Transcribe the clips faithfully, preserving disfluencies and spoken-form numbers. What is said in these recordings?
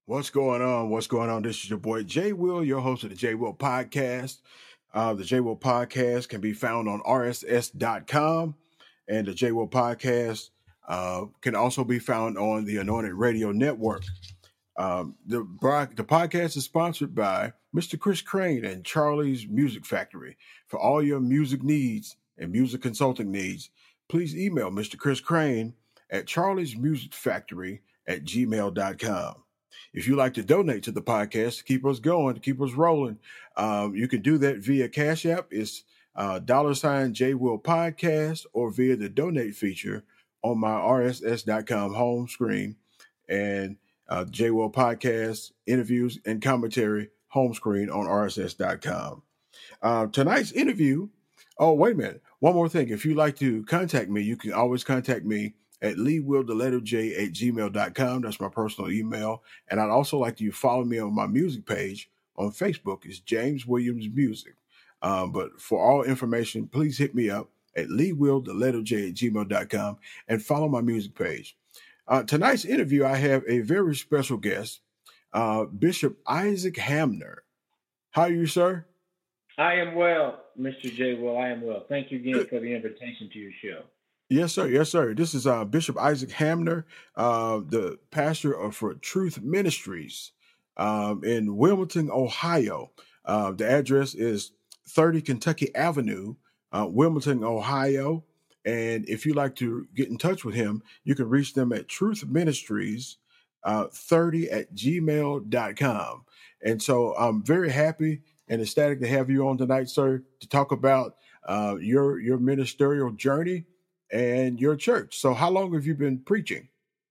What's going on? What's going on? This is your boy Jay Will, your host of the Jay Will Podcast. Uh, the Jay Will Podcast can be found on R S S dot com, and the Jay Will Podcast uh, can also be found on the Anointed Radio Network. Um, the the podcast is sponsored by Mister Chris Crane and Charlie's Music Factory. For all your music needs and music consulting needs, please email Mister Chris Crane at Charlie's Music Factory at gmail dot com. If you'd like to donate to the podcast to keep us going, to keep us rolling, um, you can do that via Cash App. It's uh, dollar sign J Will Podcast, or via the donate feature on my R S S dot com home screen, and uh, J Will Podcast interviews and commentary home screen on R S S dot com. Uh, tonight's interview. Oh, wait a minute. One more thing. If you'd like to contact me, you can always contact me at Lee Will the letter J at gmail dot com. That's my personal email. And I'd also like you to follow me on my music page on Facebook. It's James Williams Music. Um, but for all information, please hit me up at Lee Will the letter J at gmail dot com and follow my music page. Uh, tonight's interview, I have a very special guest, uh, Bishop Isaac Hamner. How are you, sir? I am well, Mister J. Will. I am well. Thank you again for the invitation to your show. Yes, sir. Yes, sir. This is uh, Bishop Isaac Hamner, uh, the pastor of For Truth Ministries um, in Wilmington, Ohio. Uh, the address is thirty Kentucky Avenue, uh, Wilmington, Ohio. And if you'd like to get in touch with him, you can reach them at Truth Ministries uh, thirty at gmail dot com. And so I'm very happy and ecstatic to have you on tonight, sir, to talk about uh, your your ministerial journey and your church. So how long have you been preaching?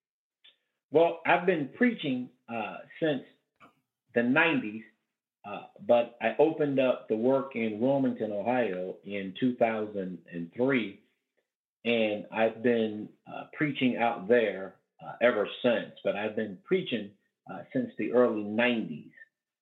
Well, I've been preaching uh, since the nineties, uh, but I opened up the work in Wilmington, Ohio in two thousand three, and I've been uh, preaching out there uh, ever since, but I've been preaching uh, since the early nineties.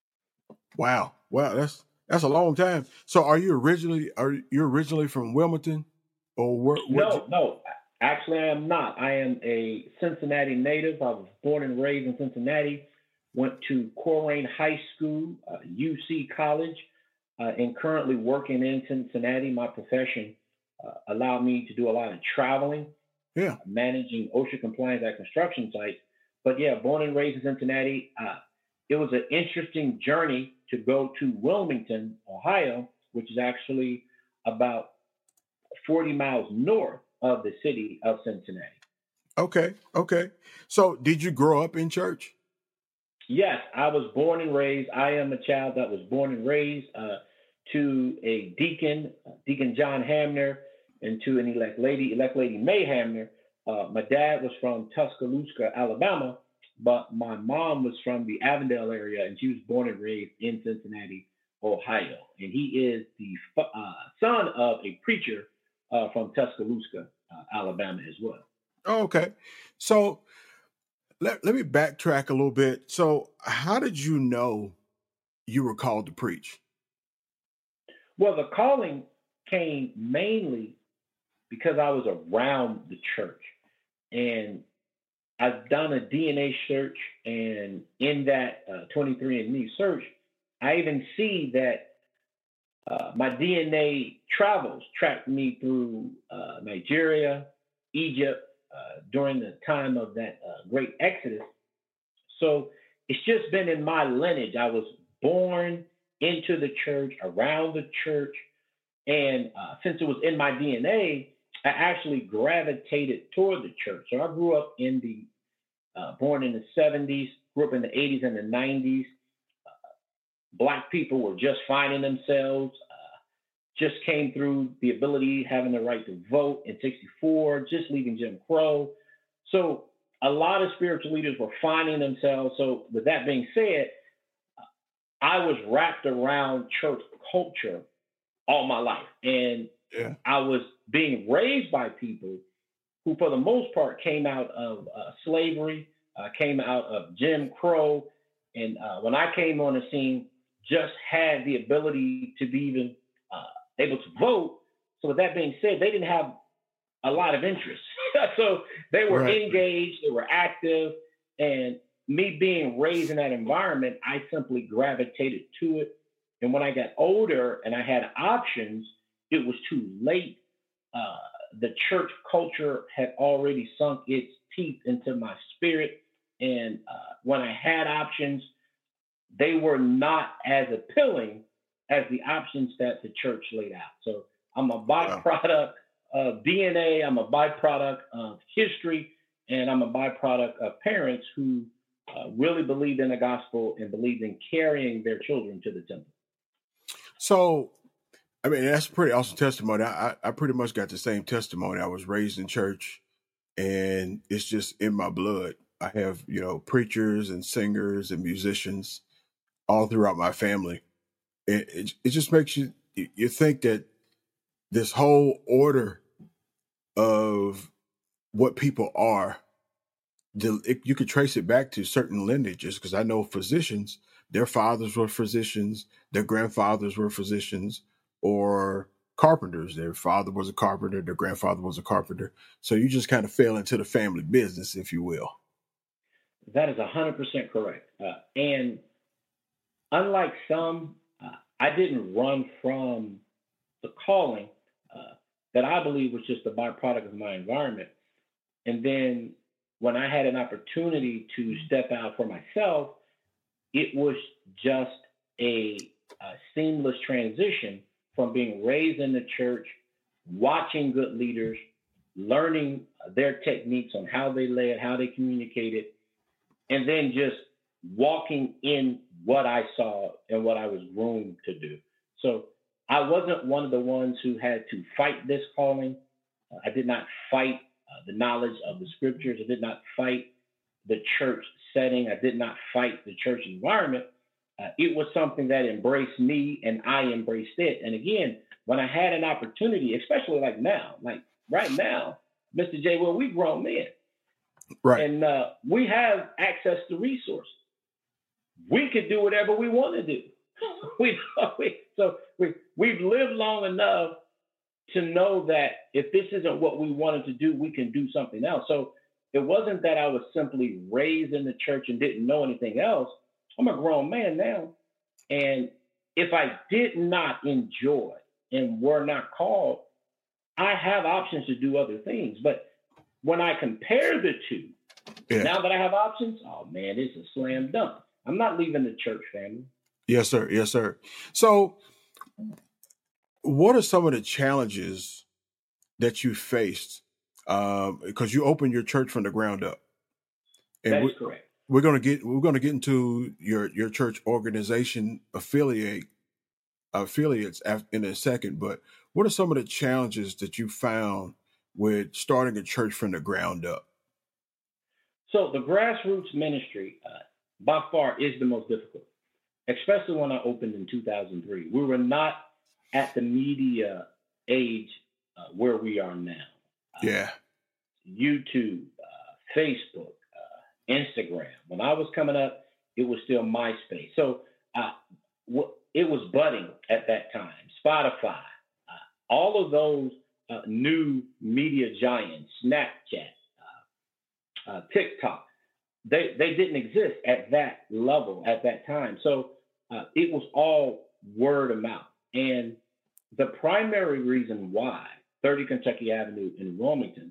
Wow. Wow. That's, that's a long time. So are you originally, are you originally from Wilmington? Or where, no, you... no, actually I am not. I am a Cincinnati native. I was born and raised in Cincinnati, went to Colerain High School, uh, U C College, uh, and currently working in Cincinnati. My profession uh, allowed me to do a lot of traveling, yeah, uh, managing OSHA compliance at construction sites. But yeah, born and raised in Cincinnati. Uh, it was an interesting journey to go to Wilmington, Ohio, which is actually about forty miles north of the city of Cincinnati. Okay. Okay. So did you grow up in church? Yes, I was born and raised. I am a child that was born and raised uh, to a deacon, Deacon John Hamner, and to an elect lady, elect lady May Hamner. Uh, my dad was from Tuscaloosa, Alabama, but my mom was from the Avondale area, and she was born and raised in Cincinnati, Ohio. And he is the uh, son of a preacher Uh, from Tuscaloosa, uh, Alabama as well. Oh, okay. So let, let me backtrack a little bit. So how did you know you were called to preach? Well, the calling came mainly because I was around the church. And I've done a D N A search, and in that uh, twenty-three and me search, I even see that Uh, my D N A travels tracked me through uh, Nigeria, Egypt, uh, during the time of that uh, great Exodus. So it's just been in my lineage. I was born into the church, around the church. And uh, since it was in my D N A, I actually gravitated toward the church. So I grew up in the, uh, born in the seventies, grew up in the eighties and the nineties. Black people were just finding themselves, uh, just came through the ability, having the right to vote in sixty-four, just leaving Jim Crow. So a lot of spiritual leaders were finding themselves. So with that being said, I was wrapped around church culture all my life. And yeah. I was being raised by people who, for the most part, came out of uh, slavery, uh, came out of Jim Crow. And uh, when I came on the scene, just had the ability to be even uh, able to vote. So with that being said, they didn't have a lot of interest. So they were right. engaged, they were active. And me being raised in that environment, I simply gravitated to it. And when I got older and I had options, it was too late. Uh, the church culture had already sunk its teeth into my spirit. And uh, when I had options, they were not as appealing as the options that the church laid out. So I'm a byproduct of D N A, I'm a byproduct of history, and I'm a byproduct of parents who uh, really believed in the gospel and believed in carrying their children to the temple. So, I mean, that's a pretty awesome testimony. I, I pretty much got the same testimony. I was raised in church, and it's just in my blood. I have, you know, preachers and singers and musicians all throughout my family. It, it, it just makes you, you think that this whole order of what people are, it, you could trace it back to certain lineages, because I know physicians, their fathers were physicians, their grandfathers were physicians, or carpenters. Their father was a carpenter, their grandfather was a carpenter. So you just kind of fell into the family business, if you will. That is one hundred percent correct. Uh, and unlike some, uh, I didn't run from the calling uh, that I believe was just a byproduct of my environment. And then when I had an opportunity to step out for myself, it was just a, a seamless transition from being raised in the church, watching good leaders, learning their techniques on how they led, how they communicated, and then just walking in what I saw and what I was groomed to do. So I wasn't one of the ones who had to fight this calling. Uh, I did not fight uh, the knowledge of the scriptures. I did not fight the church setting. I did not fight the church environment. Uh, it was something that embraced me, and I embraced it. And again, when I had an opportunity, especially like now, like right now, Mister J, well, we grown men. Right. And uh, we have access to resources. We could do whatever we want to do. we, we, so we, we've lived long enough to know that if this isn't what we wanted to do, we can do something else. So it wasn't that I was simply raised in the church and didn't know anything else. I'm a grown man now. And if I did not enjoy and were not called, I have options to do other things. But when I compare the two, yeah. Now that I have options, oh man, it's a slam dunk. I'm not leaving the church, family. Yes, sir. Yes, sir. So what are some of the challenges that you faced? Um, because you opened your church from the ground up. And that is correct. We're gonna get we're gonna get into your your church organization affiliate affiliates in a second. But what are some of the challenges that you found with starting a church from the ground up? So the grassroots ministry, uh, by far, is the most difficult, especially when I opened in two thousand three. We were not at the media age uh, where we are now. Uh, yeah. YouTube, uh, Facebook, uh, Instagram. When I was coming up, it was still MySpace. So uh, w- it was budding at that time. Spotify, uh, all of those uh, new media giants, Snapchat, Uh, TikTok, they, they didn't exist at that level at that time. So uh, it was all word of mouth. And the primary reason why thirty Kentucky Avenue in Wilmington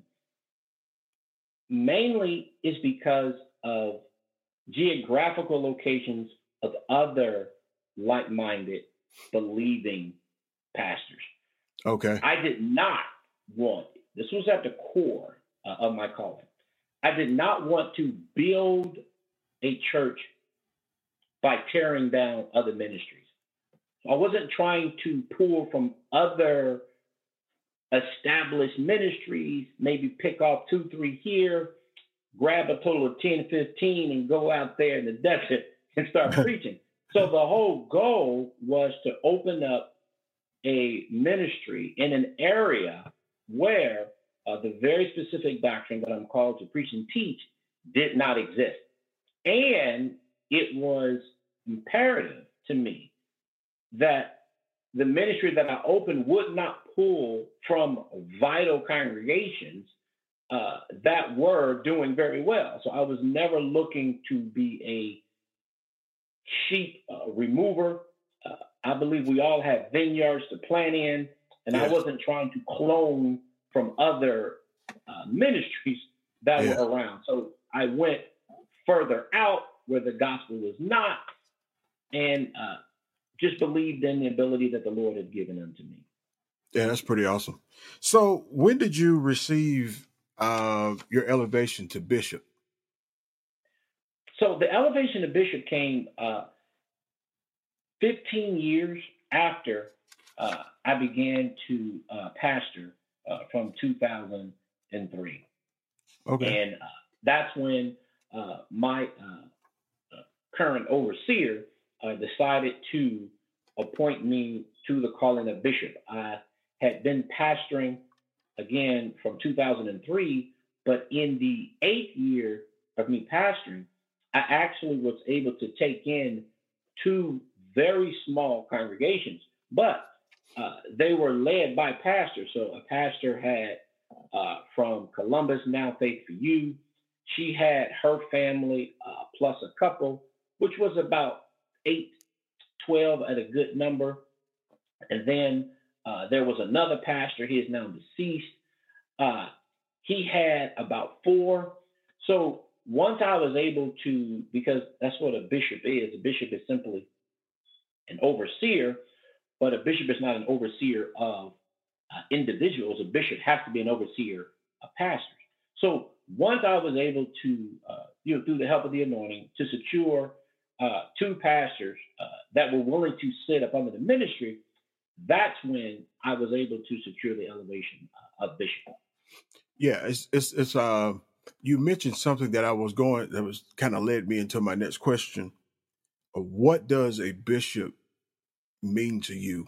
mainly is because of geographical locations of other like-minded, believing pastors. Okay. I did not want, this was at the core uh, of my calling. I did not want to build a church by tearing down other ministries. I wasn't trying to pull from other established ministries, maybe pick off two, three here, grab a total of ten, fifteen, and go out there in the desert and start preaching. So the whole goal was to open up a ministry in an area where Uh, the very specific doctrine that I'm called to preach and teach did not exist. And it was imperative to me that the ministry that I opened would not pull from vital congregations uh, that were doing very well. So I was never looking to be a sheep uh, remover. Uh, I believe we all have vineyards to plant in, and I Yes. wasn't trying to clone from other uh, ministries that Yeah. were around. So I went further out where the gospel was not, and uh, just believed in the ability that the Lord had given unto me. Yeah, that's pretty awesome. So when did you receive uh, your elevation to bishop? So the elevation to bishop came uh, fifteen years after uh, I began to uh, pastor uh, from two thousand three. Okay. And uh, that's when uh, my uh, uh, current overseer uh, decided to appoint me to the calling of bishop. I had been pastoring again from two thousand three, but in the eighth year of me pastoring, I actually was able to take in two very small congregations, but uh, they were led by pastors. So a pastor had uh, from Columbus, Now Faith for You. She had her family uh, plus a couple, which was about eight, twelve at a good number. And then uh, there was another pastor. He is now deceased. Uh, he had about four. So once I was able to, because that's what a bishop is, a bishop is simply an overseer, but a bishop is not an overseer of uh, individuals. A bishop has to be an overseer of pastors. So once I was able to, uh, you know, through the help of the anointing, to secure uh, two pastors uh, that were willing to sit up under the ministry, that's when I was able to secure the elevation uh, of bishop. Yeah, it's it's it's uh you mentioned something that I was going that was kind of led me into my next question. What does a bishop mean to you?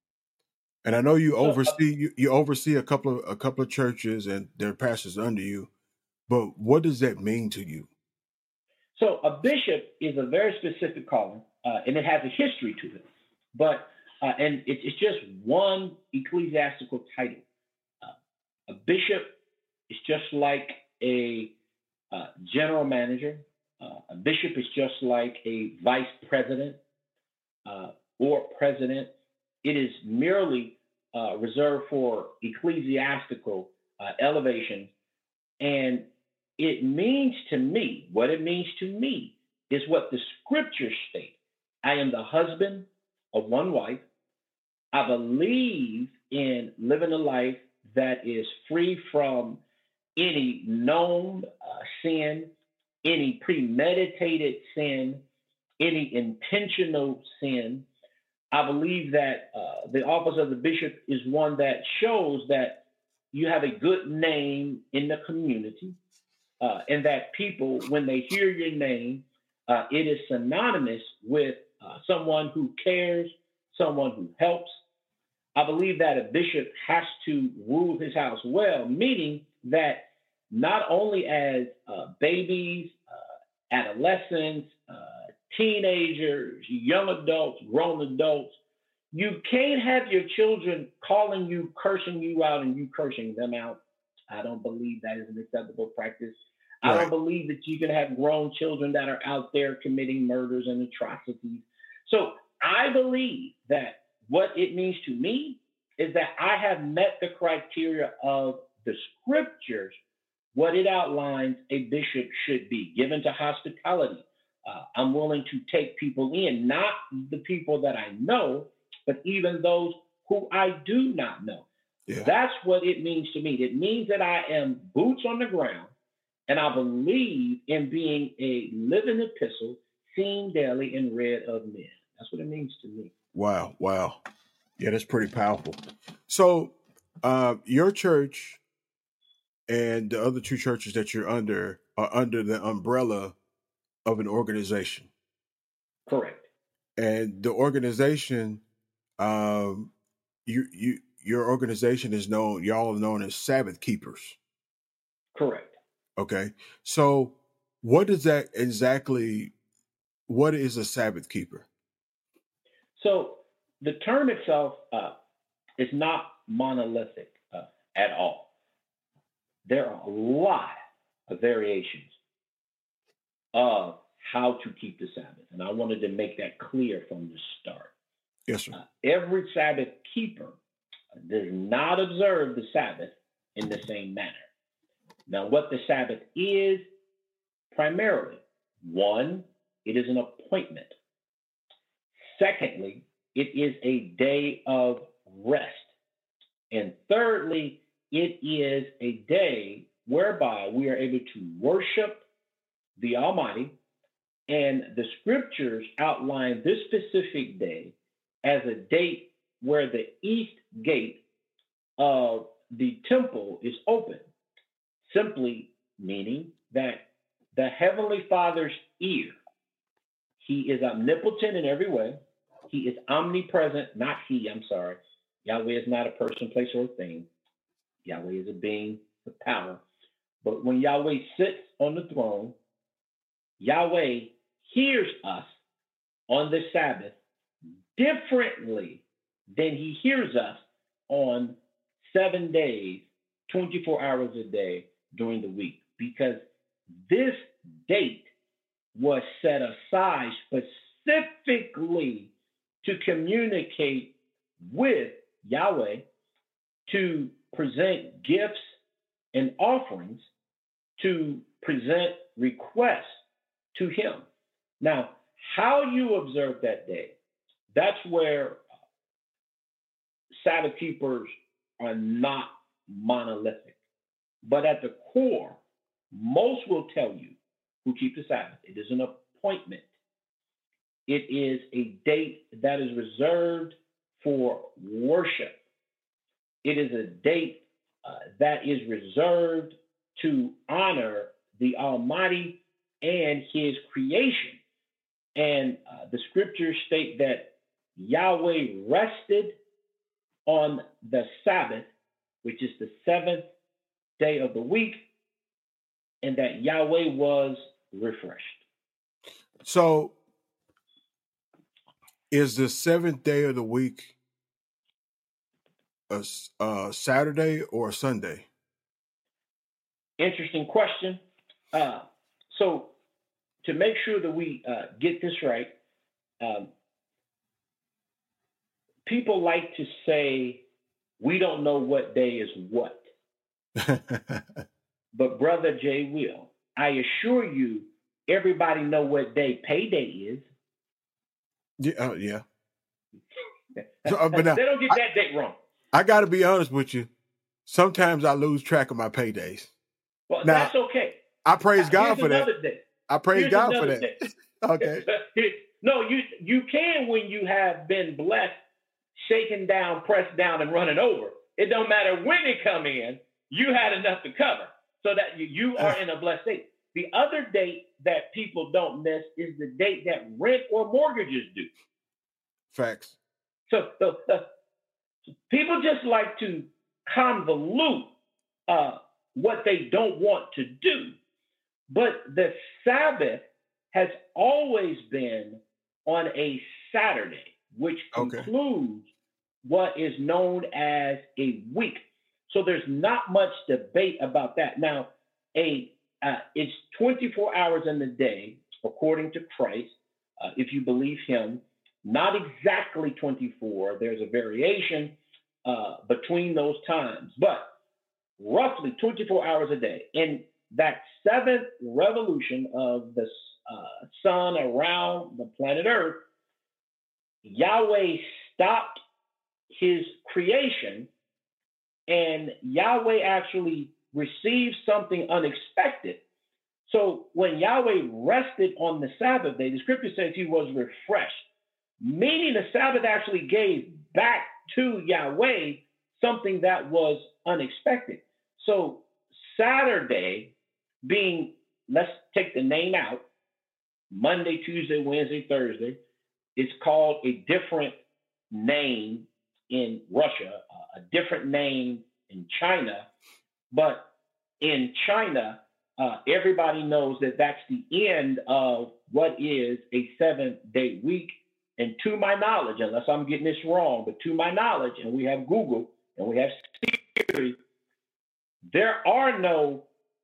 And I know you So, uh, oversee you, you oversee a couple of a couple of churches and their pastors under you, but what does that mean to you? so a bishop is a very specific calling, uh, and it has a history to it. But uh, and it, it's just one ecclesiastical title. Uh, a bishop is just like a uh, general manager. Uh, a bishop is just like a vice president uh, or president. It is merely uh, reserved for ecclesiastical uh, elevation. And it means to me, what it means to me is what the scriptures state. I am the husband of one wife. I believe in living a life that is free from any known uh, sin, any premeditated sin, any intentional sin. I believe that uh, the office of the bishop is one that shows that you have a good name in the community, uh, and that people, when they hear your name, uh, it is synonymous with uh, someone who cares, someone who helps. I believe that a bishop has to rule his house well, meaning that not only as uh, babies, uh, adolescents, uh, teenagers, young adults, grown adults, you can't have your children calling you, cursing you out, and you cursing them out. I don't believe that is an acceptable practice. I Right. don't believe that you can have grown children that are out there committing murders and atrocities. So I believe that what it means to me is that I have met the criteria of the scriptures, what it outlines a bishop should be, given to hospitality. Uh, I'm willing to take people in, not the people that I know, but even those who I do not know. Yeah. That's what it means to me. It means that I am boots on the ground, and I believe in being a living epistle, seen daily and read of men. That's what it means to me. Wow. Wow. Yeah, that's pretty powerful. So, uh, your church and the other two churches that you're under are under the umbrella of an organization, Correct. and the organization, um, you you your organization is known. Y'all are known as Sabbath keepers. Correct. Okay, so what does that exactly? What is a Sabbath keeper? So the term itself uh, is not monolithic uh, at all. there are a lot of variations of how to keep the Sabbath. And I wanted to make that clear from the start. Yes, sir. Uh, every Sabbath keeper does not observe the Sabbath in the same manner. Now, what the Sabbath is, primarily, one, it is an appointment. Secondly, it is a day of rest. And thirdly, it is a day whereby we are able to worship the Almighty. And the scriptures outline this specific day as a date where the east gate of the temple is open, simply meaning that the Heavenly Father's ear, he is omnipotent in every way. He is omnipresent, not he, I'm sorry. Yahweh is not a person, place, or thing. Yahweh is a being with power. But when Yahweh sits on the throne, Yahweh hears us on the Sabbath differently than he hears us on seven days, twenty-four hours a day during the week, because this date was set aside specifically to communicate with Yahweh, to present gifts and offerings, to present requests to him. Now, how you observe that day, that's where Sabbath keepers are not monolithic. But at the core, most will tell you who keep the Sabbath. It is an appointment. It is a date that is reserved for worship. It is a date uh, that is reserved to honor the Almighty and his creation. And uh, the scriptures state that Yahweh rested on the Sabbath, which is the seventh day of the week, and that Yahweh was refreshed. So, is the seventh day of the week a, a Saturday or a Sunday? Interesting question. Uh, so, to make sure that we uh, get this right, um, people like to say, we don't know what day is what. But Brother Jay Will, I assure you, everybody know what day payday is. Yeah, uh, yeah. So, uh, but now, they don't get I, that date wrong. I got to be honest with you. Sometimes I lose track of my paydays. Well, now, that's okay. I praise Uh, God for that. Day. I praise Here's God for that. Okay. No, you you can when you have been blessed, shaken down, pressed down, and running over. It don't matter when it come in. You had enough to cover, so that you, you are in a blessed state. The other date that people don't miss is the date that rent or mortgages due. Facts. So, so, so people just like to convolute uh, what they don't want to do. But the Sabbath has always been on a Saturday, which concludes okay. what is known as a week. So there's not much debate about that. Now, a uh, it's twenty-four hours in the day, according to Christ, uh, if you believe him. Not exactly twenty-four. There's a variation uh, between those times, but roughly twenty-four hours a day. In that seventh revolution of the uh, sun around the planet Earth, Yahweh stopped his creation, and Yahweh actually received something unexpected. So when Yahweh rested on the Sabbath day, the scripture says he was refreshed, meaning the Sabbath actually gave back to Yahweh something that was unexpected. So Saturday being, let's take the name out, Monday, Tuesday, Wednesday, Thursday, it's called a different name in Russia, a different name in China. But in China, uh, everybody knows that that's the end of what is a seven-day week. And to my knowledge, unless I'm getting this wrong, but to my knowledge, and we have Google and we have Siri, There are no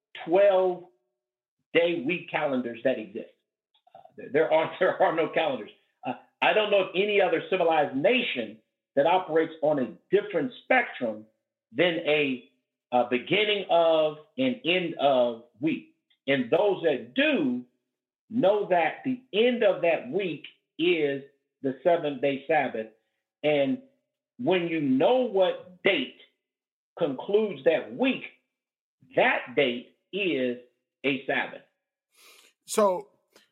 twelve-day week calendars that exist. Uh, there are there are no calendars. Uh, I don't know of any other civilized nation that operates on a different spectrum than a, a beginning of and end of week. And those that do know that the end of that week is the seventh-day Sabbath. And when you know what date concludes that week, that date is a Sabbath. So,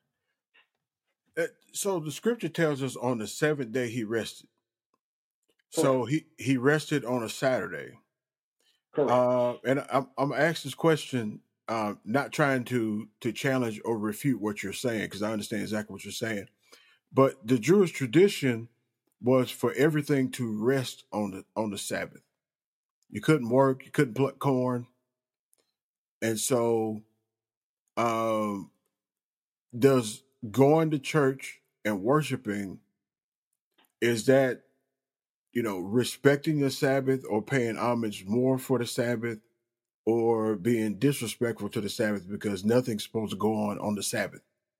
uh, so the scripture tells us on the seventh day he rested. Correct. So he, he rested on a Saturday. Correct. Uh, and I'm, I'm asking this question, uh, not trying to to challenge or refute what you're saying, because I understand exactly what you're saying. But the Jewish tradition was for everything to rest on the on the Sabbath. You couldn't work, you couldn't pluck corn, and so um, does going to church and worshiping, is that, you know, respecting the Sabbath or paying homage more for the Sabbath, or being disrespectful to the Sabbath because nothing's supposed to go on on the Sabbath?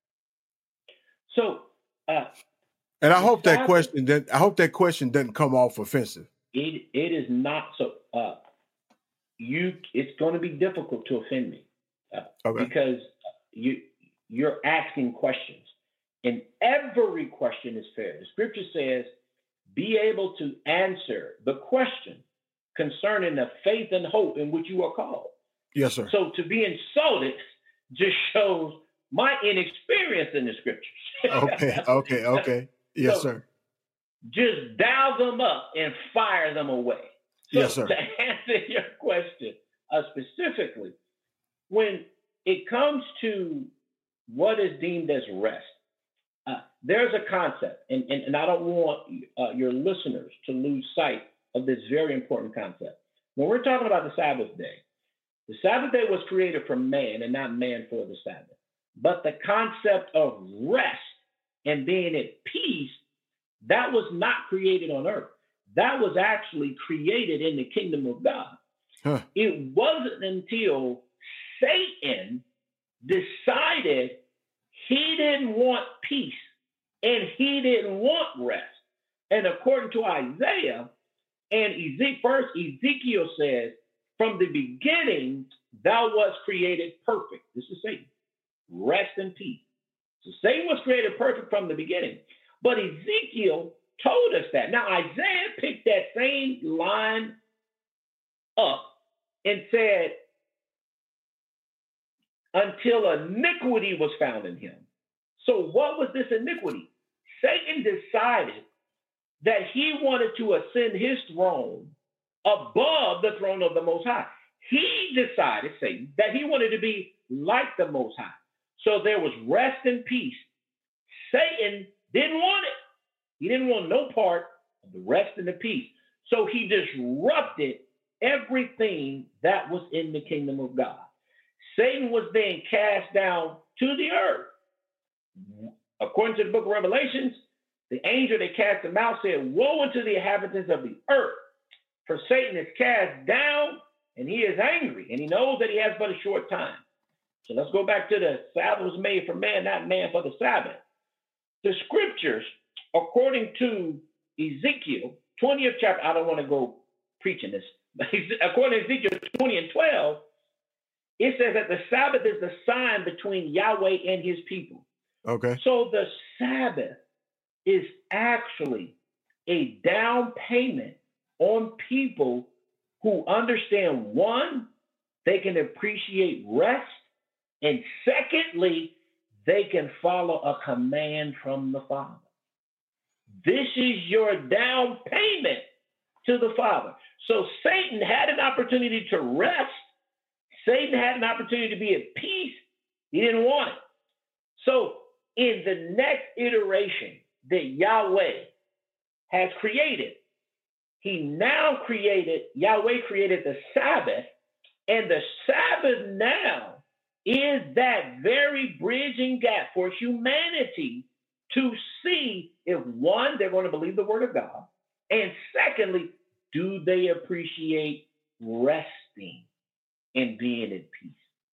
So, uh, and I hope Sabbath, that question that I hope that question doesn't come off offensive. It it is not so. Uh, you, it's going to be difficult to offend me uh, Okay. because you you're asking questions, and every question is fair. The scripture says, "Be able to answer the question concerning the faith and hope in which you are called." Yes, sir. So to be insulted just shows my inexperience in the scriptures. Okay, okay, okay. Yes, so sir. Just dial them up and fire them away. So yes, sir. To answer your question uh, specifically, when it comes to what is deemed as rest, uh, there's a concept, and, and, and I don't want uh, your listeners to lose sight of this very important concept. When we're talking about the Sabbath day, the Sabbath day was created for man and not man for the Sabbath. But the concept of rest and being at peace, that was not created on earth. That was actually created in the kingdom of God. Huh. It wasn't until Satan decided he didn't want peace and he didn't want rest. And according to Isaiah and Ezekiel, first Ezekiel says, from the beginning, thou wast created perfect. This is Satan. Rest and peace. So Satan was created perfect from the beginning. But Ezekiel told us that. Now, Isaiah picked that same line up and said, until iniquity was found in him. So what was this iniquity? Satan decided that he wanted to ascend his throne above the throne of the Most High. He decided, Satan, that he wanted to be like the Most High. So there was rest and peace. Satan didn't want it. He didn't want no part of the rest and the peace. So he disrupted everything that was in the kingdom of God. Satan was then cast down to the earth. According to the book of Revelations, the angel that cast him out said, woe unto the inhabitants of the earth, for Satan is cast down and he is angry, and he knows that he has but a short time. So let's go back to the Sabbath was made for man, not man for the Sabbath. The scriptures, according to Ezekiel, twentieth chapter, I don't want to go preaching this, but according to Ezekiel twenty and twelve, it says that the Sabbath is the sign between Yahweh and his people. Okay. So the Sabbath is actually a down payment on people who understand, one, they can appreciate rest, and secondly, they can follow a command from the Father. This is your down payment to the Father. So Satan had an opportunity to rest. Satan had an opportunity to be at peace. He didn't want it. So in the next iteration that Yahweh has created, he now created, Yahweh created the Sabbath, and the Sabbath now is that very bridging gap for humanity to see if, one, they're going to believe the word of God, and secondly, do they appreciate resting? and being at peace.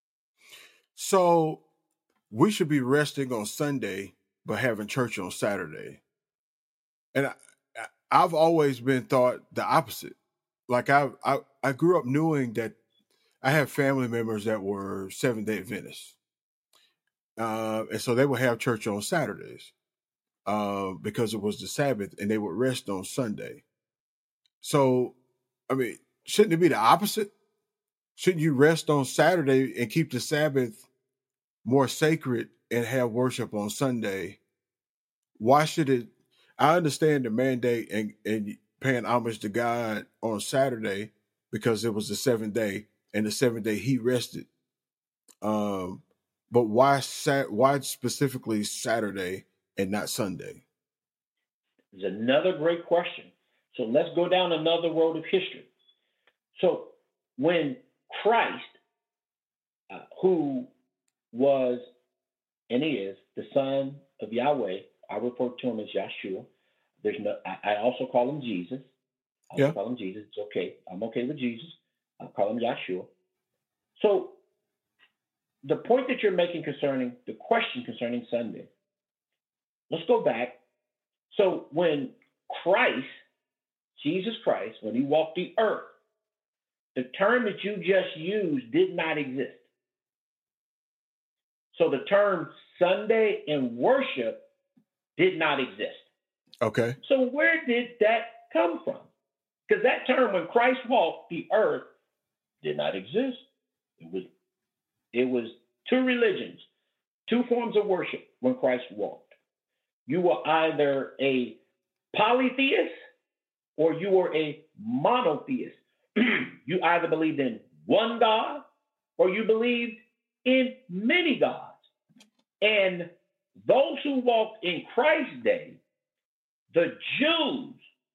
So we should be resting on Sunday, but having church on Saturday. And I, I've always been thought the opposite. Like I, I, I grew up knowing that I have family members that were Seventh Day Adventists, uh, and so they would have church on Saturdays uh, because it was the Sabbath, and they would rest on Sunday. So, I mean, shouldn't it be the opposite? Shouldn't you rest on Saturday and keep the Sabbath more sacred and have worship on Sunday? Why should it? I understand the mandate and, and paying homage to God on Saturday because it was the seventh day, and the seventh day he rested. Um, but why sat? Why specifically Saturday and not Sunday? It's another great question. So let's go down another road of history. So when Christ, uh, who was and is the Son of Yahweh, I refer to him as Yahshua. There's no. I, I also call him Jesus. I also Yeah. call him Jesus. It's okay. I'm okay with Jesus. I call him Yahshua. So the point that you're making concerning the question concerning Sunday, let's go back. So when Christ, Jesus Christ, when he walked the earth, the term that you just used did not exist. So the term Sunday and worship did not exist. Okay. So where did that come from? Because that term, when Christ walked the earth, did not exist. It was, it was two religions, two forms of worship when Christ walked. You were either a polytheist or you were a monotheist. You either believed in one God or you believed in many gods. And those who walked in Christ's day, the Jews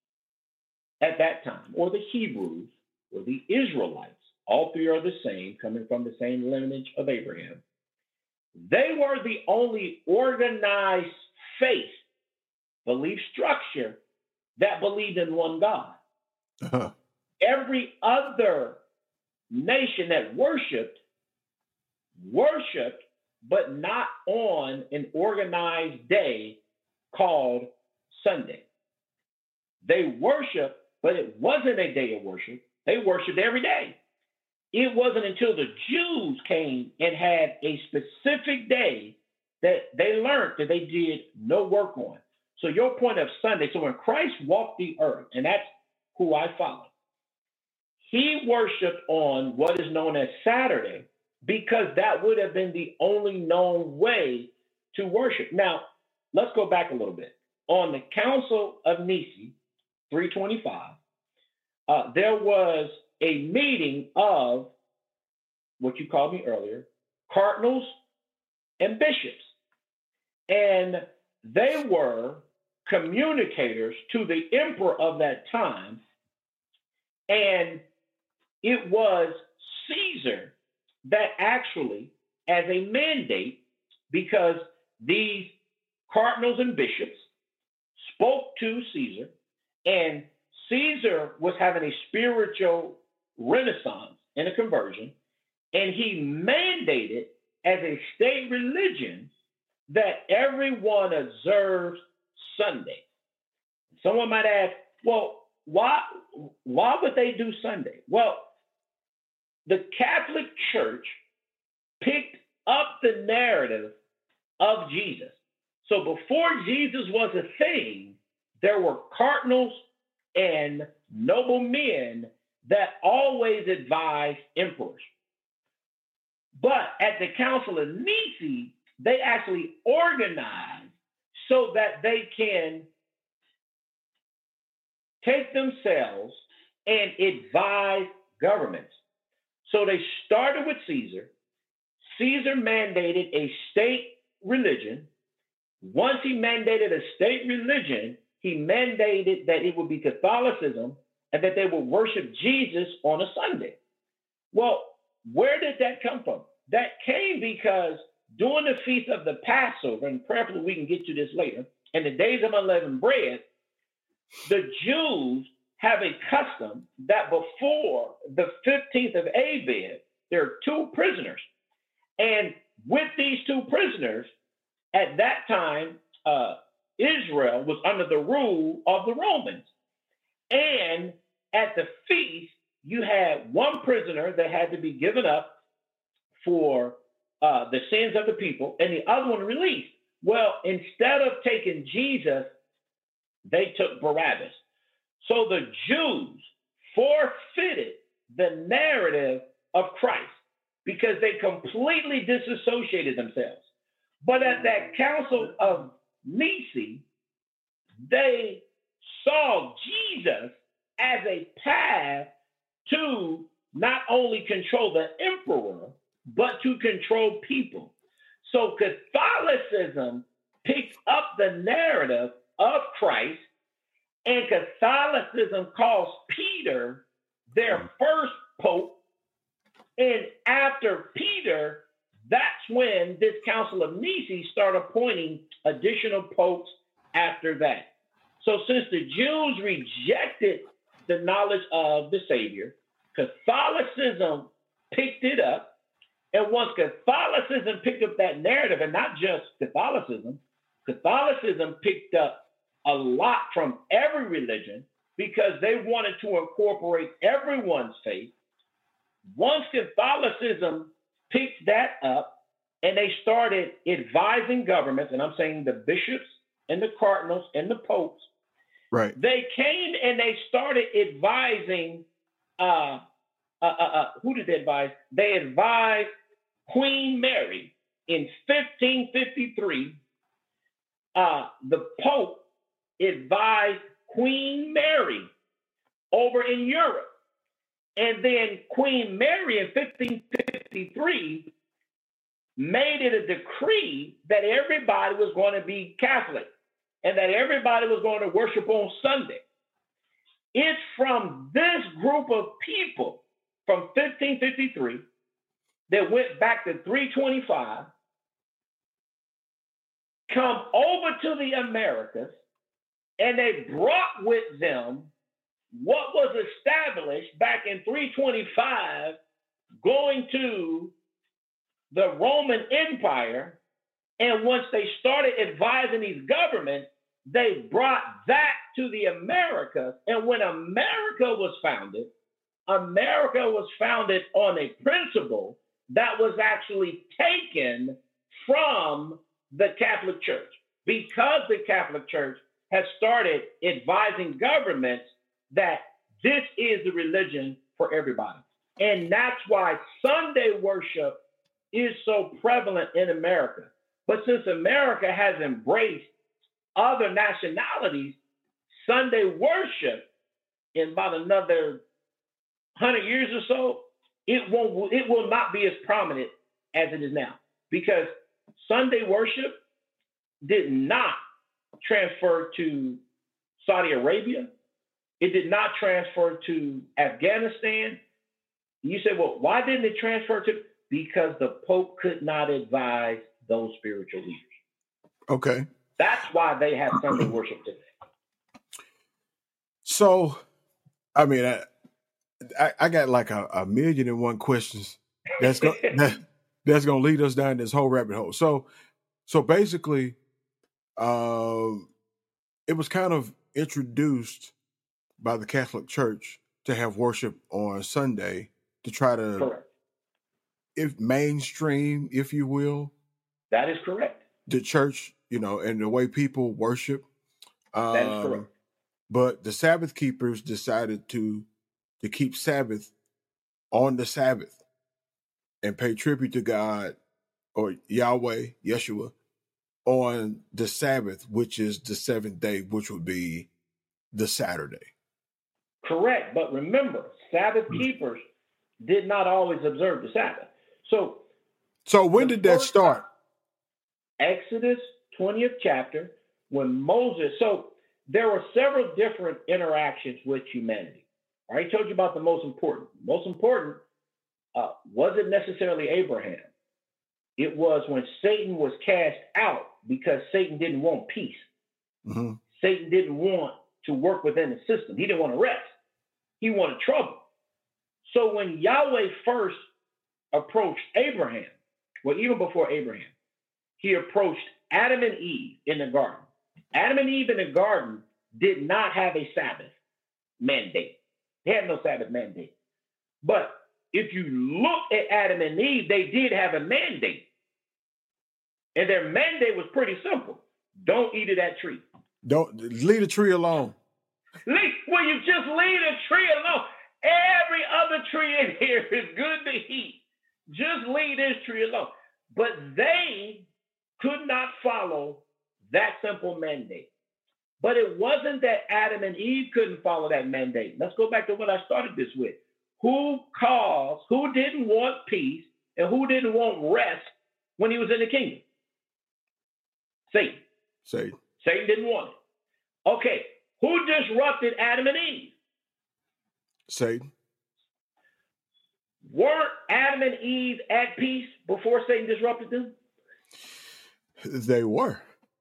at that time, or the Hebrews, or the Israelites, all three are the same, coming from the same lineage of Abraham. They were the only organized faith, belief structure that believed in one God. Uh-huh. Every other nation that worshiped, worshiped, but not on an organized day called Sunday. They worshiped, but it wasn't a day of worship. They worshiped every day. It wasn't until the Jews came and had a specific day that they learned that they did no work on. So your point of Sunday, so when Christ walked the earth, and that's who I follow, he worshiped on what is known as Saturday because that would have been the only known way to worship. Now, let's go back a little bit. On the Council of Nicaea, three twenty-five, uh, there was a meeting of what you called me earlier, cardinals and bishops. And they were communicators to the emperor of that time. And it was Caesar that actually, as a mandate, because these cardinals and bishops spoke to Caesar, and Caesar was having a spiritual renaissance and a conversion, and he mandated as a state religion that everyone observes Sunday. Someone might ask, well, why, why would they do Sunday? Well, the Catholic Church picked up the narrative of Jesus. So before Jesus was a thing, there were cardinals and noble men that always advised emperors. But at the Council of Nicaea, they actually organized so that they can take themselves and advise governments. So they started with Caesar. Caesar mandated a state religion. Once he mandated a state religion, he mandated that it would be Catholicism and that they would worship Jesus on a Sunday. Well, where did that come from? That came because during the feast of the Passover, and prayerfully we can get to this later, and the days of unleavened bread, the Jews have a custom that before the fifteenth of Abib, there are two prisoners. And with these two prisoners, at that time, uh, Israel was under the rule of the Romans. And at the feast, you had one prisoner that had to be given up for uh, the sins of the people, and the other one released. Well, instead of taking Jesus, they took Barabbas. So the Jews forfeited the narrative of Christ because they completely disassociated themselves. But at that Council of Nicaea, they saw Jesus as a path to not only control the emperor, but to control people. So Catholicism picked up the narrative of Christ, and Catholicism calls Peter their first pope. And after Peter, that's when this Council of Nicaea started appointing additional popes after that. So since the Jews rejected the knowledge of the Savior, Catholicism picked it up. And once Catholicism picked up that narrative, and not just Catholicism, Catholicism picked up a lot from every religion because they wanted to incorporate everyone's faith. Once Catholicism picked that up and they started advising governments, and I'm saying the bishops and the cardinals and the popes, right? They came and they started advising, uh, uh, uh, uh, who did they advise? They advised Queen Mary in fifteen fifty-three. Uh, the Pope advised Queen Mary over in Europe. And then Queen Mary in fifteen fifty-three made it a decree that everybody was going to be Catholic and that everybody was going to worship on Sunday. It's from this group of people from fifteen fifty-three that went back to three twenty-five, come over to the Americas, and they brought with them what was established back in three twenty-five, going to the Roman Empire. And once they started advising these governments, they brought that to the Americas. And when America was founded, America was founded on a principle that was actually taken from the Catholic Church, because the Catholic Church has started advising governments that this is the religion for everybody. And that's why Sunday worship is so prevalent in America. But since America has embraced other nationalities, Sunday worship in about another hundred years or so, it won't, it will not be as prominent as it is now, because Sunday worship did not transfer to Saudi Arabia. It did not transfer to Afghanistan. You say, well, why didn't it transfer to? Because the Pope could not advise those spiritual leaders. Okay. That's why they have Sunday worship today. So, I mean, I, I, I got like a, a million and one questions that's go, that, that's going to lead us down this whole rabbit hole. So, so basically, um, it was kind of introduced by the Catholic Church to have worship on Sunday to try to, Correct. if mainstream, if you will. That is correct. The church, you know, and the way people worship. Um, that is correct. But the Sabbath keepers decided to to keep Sabbath on the Sabbath and pay tribute to God or Yahweh, Yeshua, on the Sabbath, which is the seventh day, which would be the Saturday. Correct. But remember, Sabbath keepers did not always observe the Sabbath. So, so when did that start? Exodus twentieth chapter, when Moses, so there were several different interactions with humanity. I already told you about the most important. Most important uh, wasn't necessarily Abraham. It was when Satan was cast out, because Satan didn't want peace. Mm-hmm. Satan didn't want to work within the system. He didn't want to rest. He wanted trouble. So when Yahweh first approached Abraham, well, even before Abraham, he approached Adam and Eve in the garden. Adam and Eve in the garden did not have a Sabbath mandate. They had no Sabbath mandate. But if you look at Adam and Eve, they did have a mandate. And their mandate was pretty simple. Don't eat of that tree. Don't leave the tree alone. Leave, well, you just leave the tree alone. Every other tree in here is good to eat. Just leave this tree alone. But they could not follow that simple mandate. But it wasn't that Adam and Eve couldn't follow that mandate. Let's go back to what I started this with. Who caused, who didn't want peace, and who didn't want rest when he was in the kingdom? Satan. Satan. Satan didn't want it. Okay, who disrupted Adam and Eve? Satan. Weren't Adam and Eve at peace before Satan disrupted them? They were.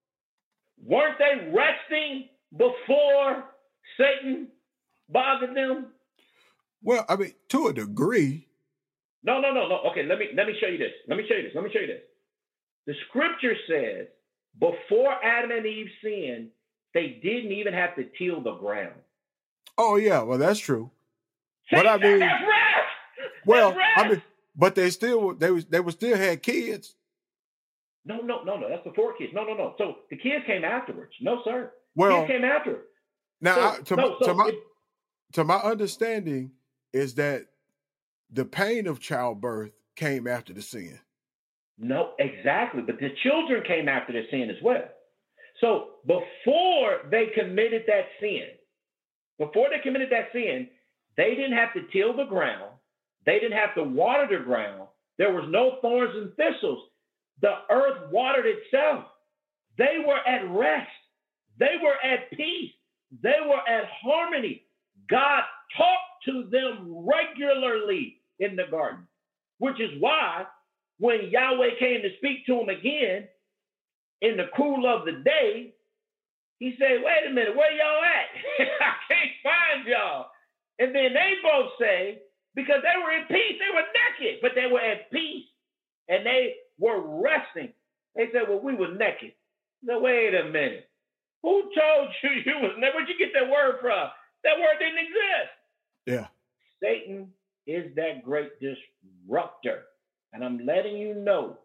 Weren't they resting before Satan bothered them? Well, I mean, to a degree. No, no, no, no. Okay, let me let me show you this. Let me show you this. Let me show you this. The scripture says before Adam and Eve sinned, they didn't even have to till the ground. Oh yeah, well that's true. See, but I mean, that's rest. Well, that's rest. I mean, but they still they was they would still had kids. No, no, no, no. That's before kids. No, no, no. So the kids came afterwards. No, sir. Well, kids came afterwards. Now, so, I, to, no, my, so to my it, to my understanding is that the pain of childbirth came after the sin. No, exactly. But the children came after the sin as well. So before they committed that sin, before they committed that sin, they didn't have to till the ground. They didn't have to water the ground. There was no thorns and thistles. The earth watered itself. They were at rest. They were at peace. They were at harmony. God talked to them regularly in the garden, which is why when Yahweh came to speak to him again in the cool of the day, he said, wait a minute, where y'all at? I can't find y'all. And then they both say, because they were in peace, they were naked, but they were at peace and they were resting. They said, well, we were naked. So wait a minute. Who told you you was naked? Where'd you get that word from? That word didn't exist. Yeah. Satan is that great disruptor. And I'm letting you know,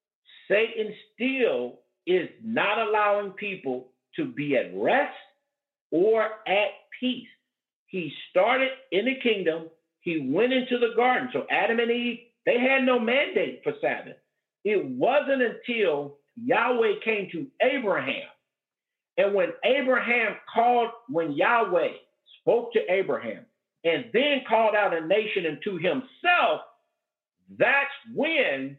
Satan still is not allowing people to be at rest or at peace. He started in the kingdom. He went into the garden. So Adam and Eve, they had no mandate for Sabbath. It wasn't until Yahweh came to Abraham. And when Abraham called, when Yahweh spoke to Abraham and then called out a nation unto himself, that's when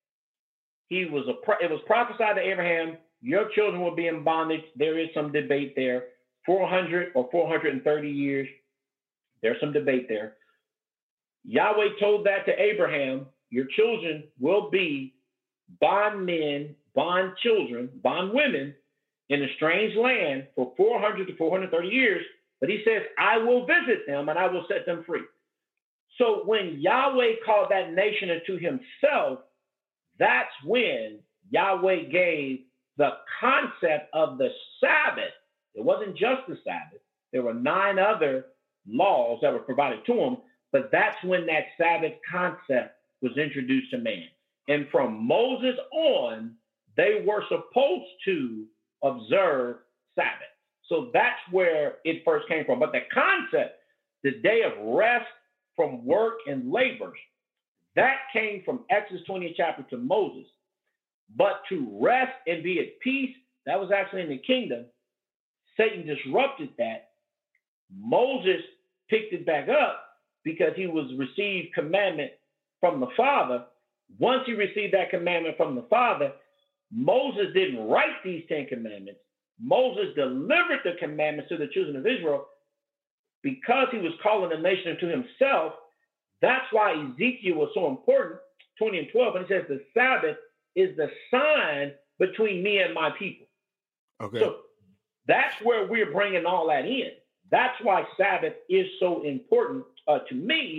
he was, a, it was prophesied to Abraham, your children will be in bondage. There is some debate there. four hundred or four hundred thirty years. There's some debate there. Yahweh told that to Abraham, your children will be bondmen, bond children, bond women in a strange land for four hundred to four hundred thirty years. But he says, I will visit them and I will set them free. So when Yahweh called that nation unto himself, that's when Yahweh gave the concept of the Sabbath. It wasn't just the Sabbath. There were nine other laws that were provided to him, but that's when that Sabbath concept was introduced to man. And from Moses on, they were supposed to observe Sabbath. So that's where it first came from. But the concept, the day of rest from work and labors, that came from Exodus twentieth chapter to Moses. But to rest and be at peace, that was actually in the kingdom. Satan disrupted that. Moses picked it back up because he was received commandment from the Father. Once he received that commandment from the Father, Moses didn't write these Ten Commandments. Moses delivered the commandments to the children of Israel because he was calling the nation unto himself. That's why Ezekiel was so important, twenty and twelve, and he says the Sabbath is the sign between me and my people. Okay. So that's where we're bringing all that in. That's why Sabbath is so important uh, to me,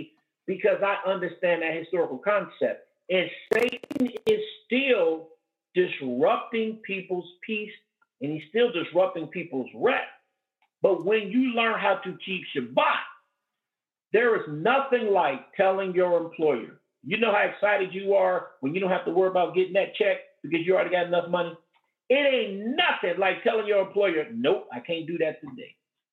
because I understand that historical concept. And Satan is still disrupting people's peace, and he's still disrupting people's rest. But when you learn how to keep Shabbat, there is nothing like telling your employer, you know how excited you are when you don't have to worry about getting that check because you already got enough money? It ain't nothing like telling your employer, nope, I can't do that today.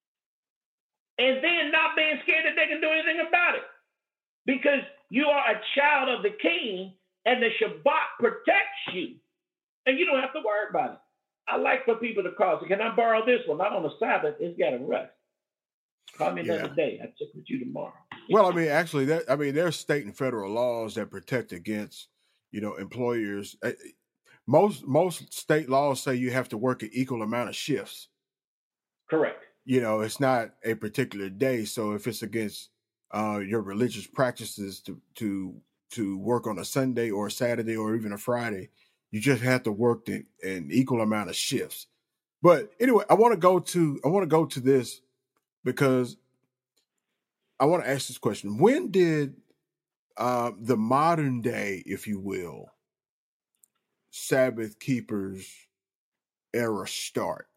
And then not being scared that they can do anything about it. Because you are a child of the king and the Shabbat protects you. And you don't have to worry about it. I like for people to call. So can I borrow this one? Not on the Sabbath. It's got to rest. Call me another yeah. day. I check with you tomorrow. Well, I mean, actually, that, I mean, there's state and federal laws that protect against, you know, employers. Most most state laws say you have to work an equal amount of shifts. Correct. You know, it's not a particular day. So if it's against uh, your religious practices to to to work on a Sunday or a Saturday or even a Friday, you just have to work the, an equal amount of shifts. But anyway, I want to go to I want to go to this because I want to ask this question: when did uh, the modern day, if you will, Sabbath keepers era start?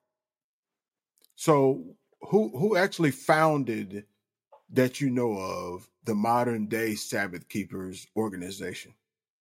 So who who actually founded, that you know of, the modern day Sabbath keepers organization?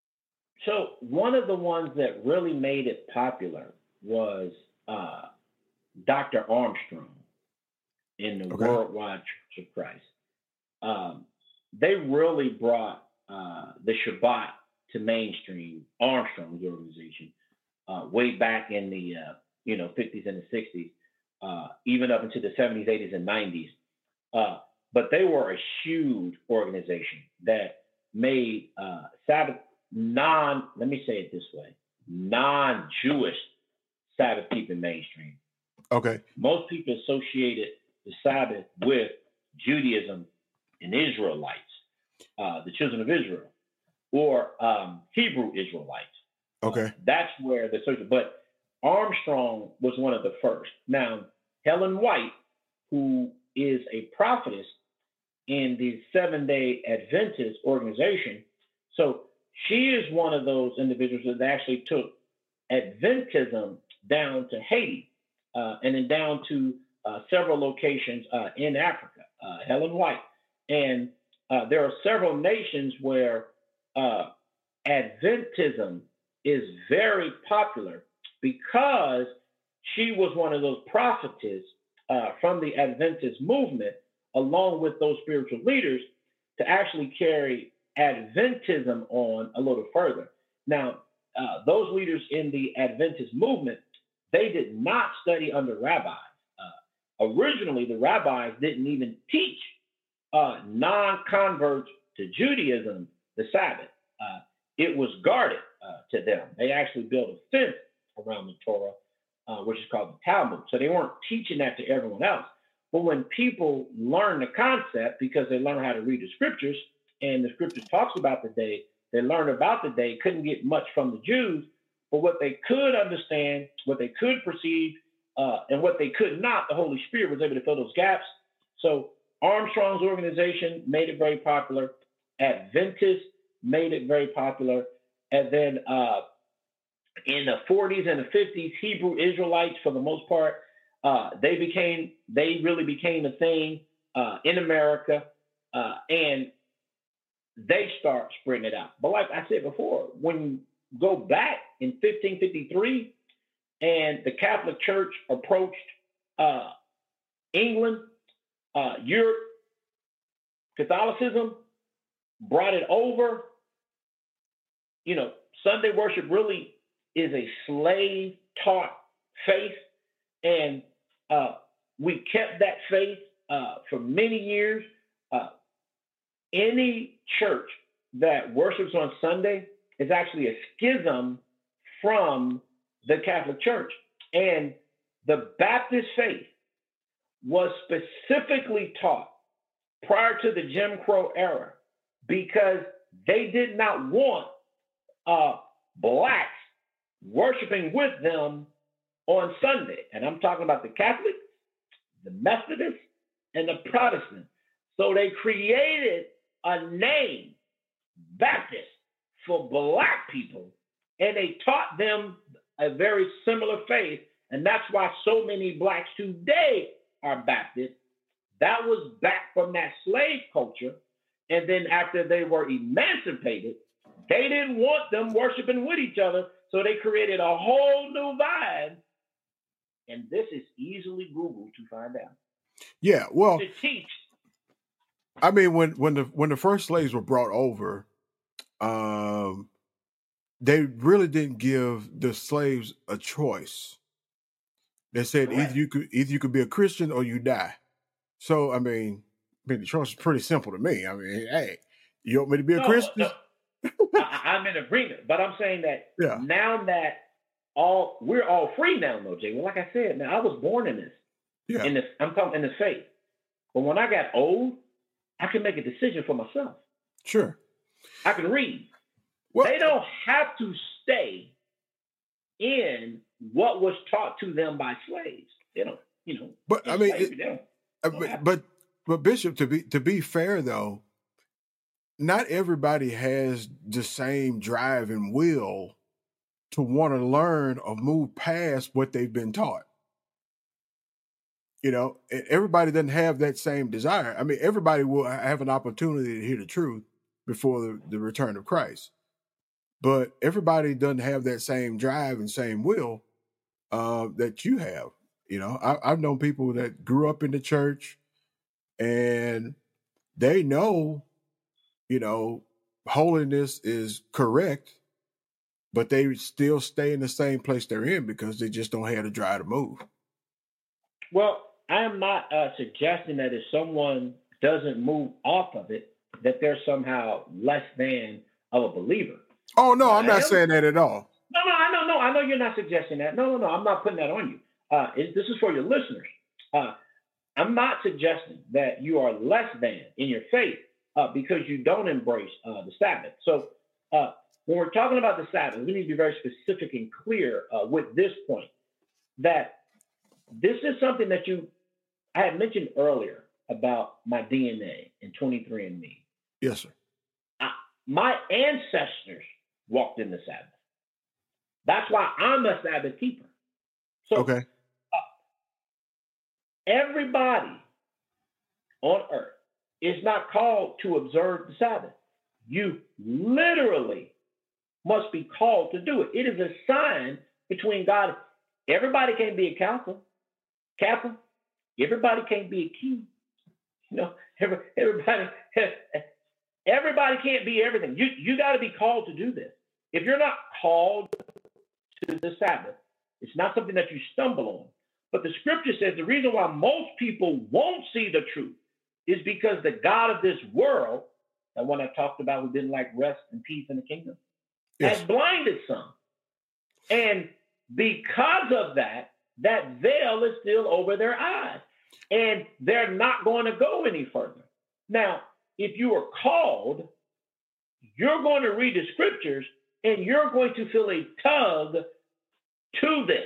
So one of the ones that really made it popular was uh, Doctor Armstrong in the okay. Worldwide Church of Christ. Um, they really brought uh, the Shabbat to mainstream, Armstrong's organization, uh, way back in the uh, you know fifties and the sixties, uh, even up into the seventies, eighties, and nineties. Uh, but they were a huge organization that made uh, Sabbath non, let me say it this way, non-Jewish Sabbath keeping mainstream. Okay. Most people associated the Sabbath with Judaism and Israelites, uh, the children of Israel, or um, Hebrew Israelites. Okay. Uh, that's where the social, but Armstrong was one of the first. Now, Helen White, who is a prophetess in the Seventh-day Adventist organization, so she is one of those individuals that actually took Adventism down to Haiti uh, and then down to uh, several locations uh, in Africa, uh, Helen White. And uh, there are several nations where uh, Adventism is very popular because she was one of those prophetess uh, from the Adventist movement, along with those spiritual leaders, to actually carry Adventism on a little further. Now, uh, those leaders in the Adventist movement, they did not study under rabbis. Uh, originally, the rabbis didn't even teach uh, non-converts to Judaism the Sabbath. Uh, it was guarded uh, to them. They actually built a fence around the Torah, uh, which is called the Talmud. So they weren't teaching that to everyone else. But when people learn the concept, because they learn how to read the scriptures, and the scripture talks about the day, they learned about the day, couldn't get much from the Jews, but what they could understand, what they could perceive, uh, and what they could not, the Holy Spirit was able to fill those gaps. So Armstrong's organization made it very popular. Adventists made it very popular. And then uh, in the forties and the fifties, Hebrew Israelites, for the most part, uh, they became, they really became a thing uh, in America. Uh, and they start spreading it out. But like I said before, when you go back in fifteen fifty-three and the Catholic Church approached uh, England, uh, Europe, Catholicism brought it over. You know, Sunday worship really is a slave-taught faith, and uh, we kept that faith uh, for many years. Uh, any church that worships on Sunday is actually a schism from the Catholic Church. And the Baptist faith was specifically taught prior to the Jim Crow era because they did not want uh, blacks worshiping with them on Sunday. And I'm talking about the Catholics, the Methodists, and the Protestants. So they created a name, Baptist, for black people, and they taught them a very similar faith, and that's why so many blacks today are Baptist. That was back from that slave culture, and then after they were emancipated, they didn't want them worshiping with each other, so they created a whole new vibe, and this is easily Googled to find out. Yeah, well, to teach. I mean, when when the when the first slaves were brought over, um, they really didn't give the slaves a choice. They said Correct. either you could either you could be a Christian or you die. So I mean, I mean the choice is pretty simple to me. I mean, hey, you want me to be a No, Christian? no, I, I'm in agreement, but I'm saying that Yeah. now that all we're all free now, though, Jay. Well, like I said, now I was born in this, Yeah. in this. I'm talking in this faith, but when I got old, I can make a decision for myself. Sure. I can read. Well, They don't have to stay in what was taught to them by slaves. They don't, you know. but I mean, slavery, it, they don't- uh, don't but, have to. but but Bishop, to be to be fair though, not everybody has the same drive and will to want to learn or move past what they've been taught. You know, e- everybody doesn't have that same desire. I mean, everybody will have an opportunity to hear the truth before the, the return of Christ, but everybody doesn't have that same drive and same will uh, that you have. You know, I, I've known people that grew up in the church and they know, you know, holiness is correct, but they still stay in the same place they're in because they just don't have the drive to move. Well, I am not uh, suggesting that if someone doesn't move off of it, that they're somehow less than of a believer. Oh no, But I'm I not am- saying that at all. No, no, I know, no, I know you're not suggesting that. No, no, no, I'm not putting that on you. Uh, it, this is for your listeners. Uh, I'm not suggesting that you are less than in your faith uh, because you don't embrace uh, the Sabbath. So uh, when we're talking about the Sabbath, we need to be very specific and clear uh, with this point, that this is something that you, I had mentioned earlier about my D N A in twenty-three and me. Yes, sir. I, my ancestors walked in the Sabbath. That's why I'm a Sabbath keeper. So Okay. everybody on earth is not called to observe the Sabbath. You literally must be called to do it. It is a sign between God. Everybody can't be a captain. Captain. Everybody can't be a king. You know, every, everybody, everybody can't be everything. You you got to be called to do this. If you're not called to the Sabbath, it's not something that you stumble on. But the scripture says the reason why most people won't see the truth is because the God of this world, the one I talked about who didn't like rest and peace in the kingdom, Yes. has blinded some. And because of that, that veil is still over their eyes. And they're not going to go any further. Now, if you are called, you're going to read the scriptures and you're going to feel a tug to this.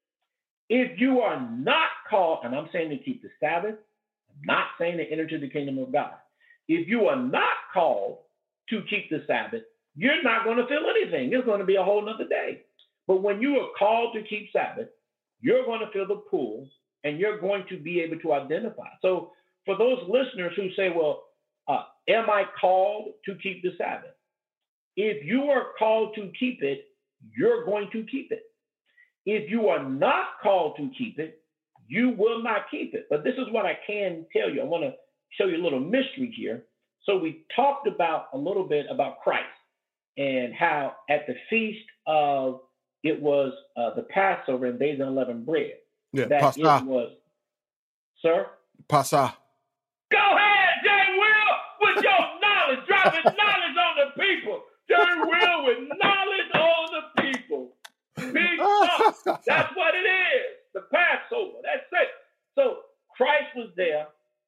If you are not called, and I'm saying to keep the Sabbath, I'm not saying to enter to the kingdom of God. If you are not called to keep the Sabbath, you're not going to feel anything. It's going to be a whole nother day. But when you are called to keep Sabbath, you're going to feel the pull and you're going to be able to identify. So for those listeners who say, well, uh, am I called to keep the Sabbath? If you are called to keep it, you're going to keep it. If you are not called to keep it, you will not keep it. But this is what I can tell you. I want to show you a little mystery here. So we talked about a little bit about Christ and how at the feast of, it was uh, the Passover and days of unleavened bread. Yeah. That Pasa. it was, sir? Pasa. Go ahead, Jay Will, with your knowledge, dropping knowledge on the people. Jay Will with knowledge on the people. Big up. That's what it is. The Passover. That's it. So Christ was there,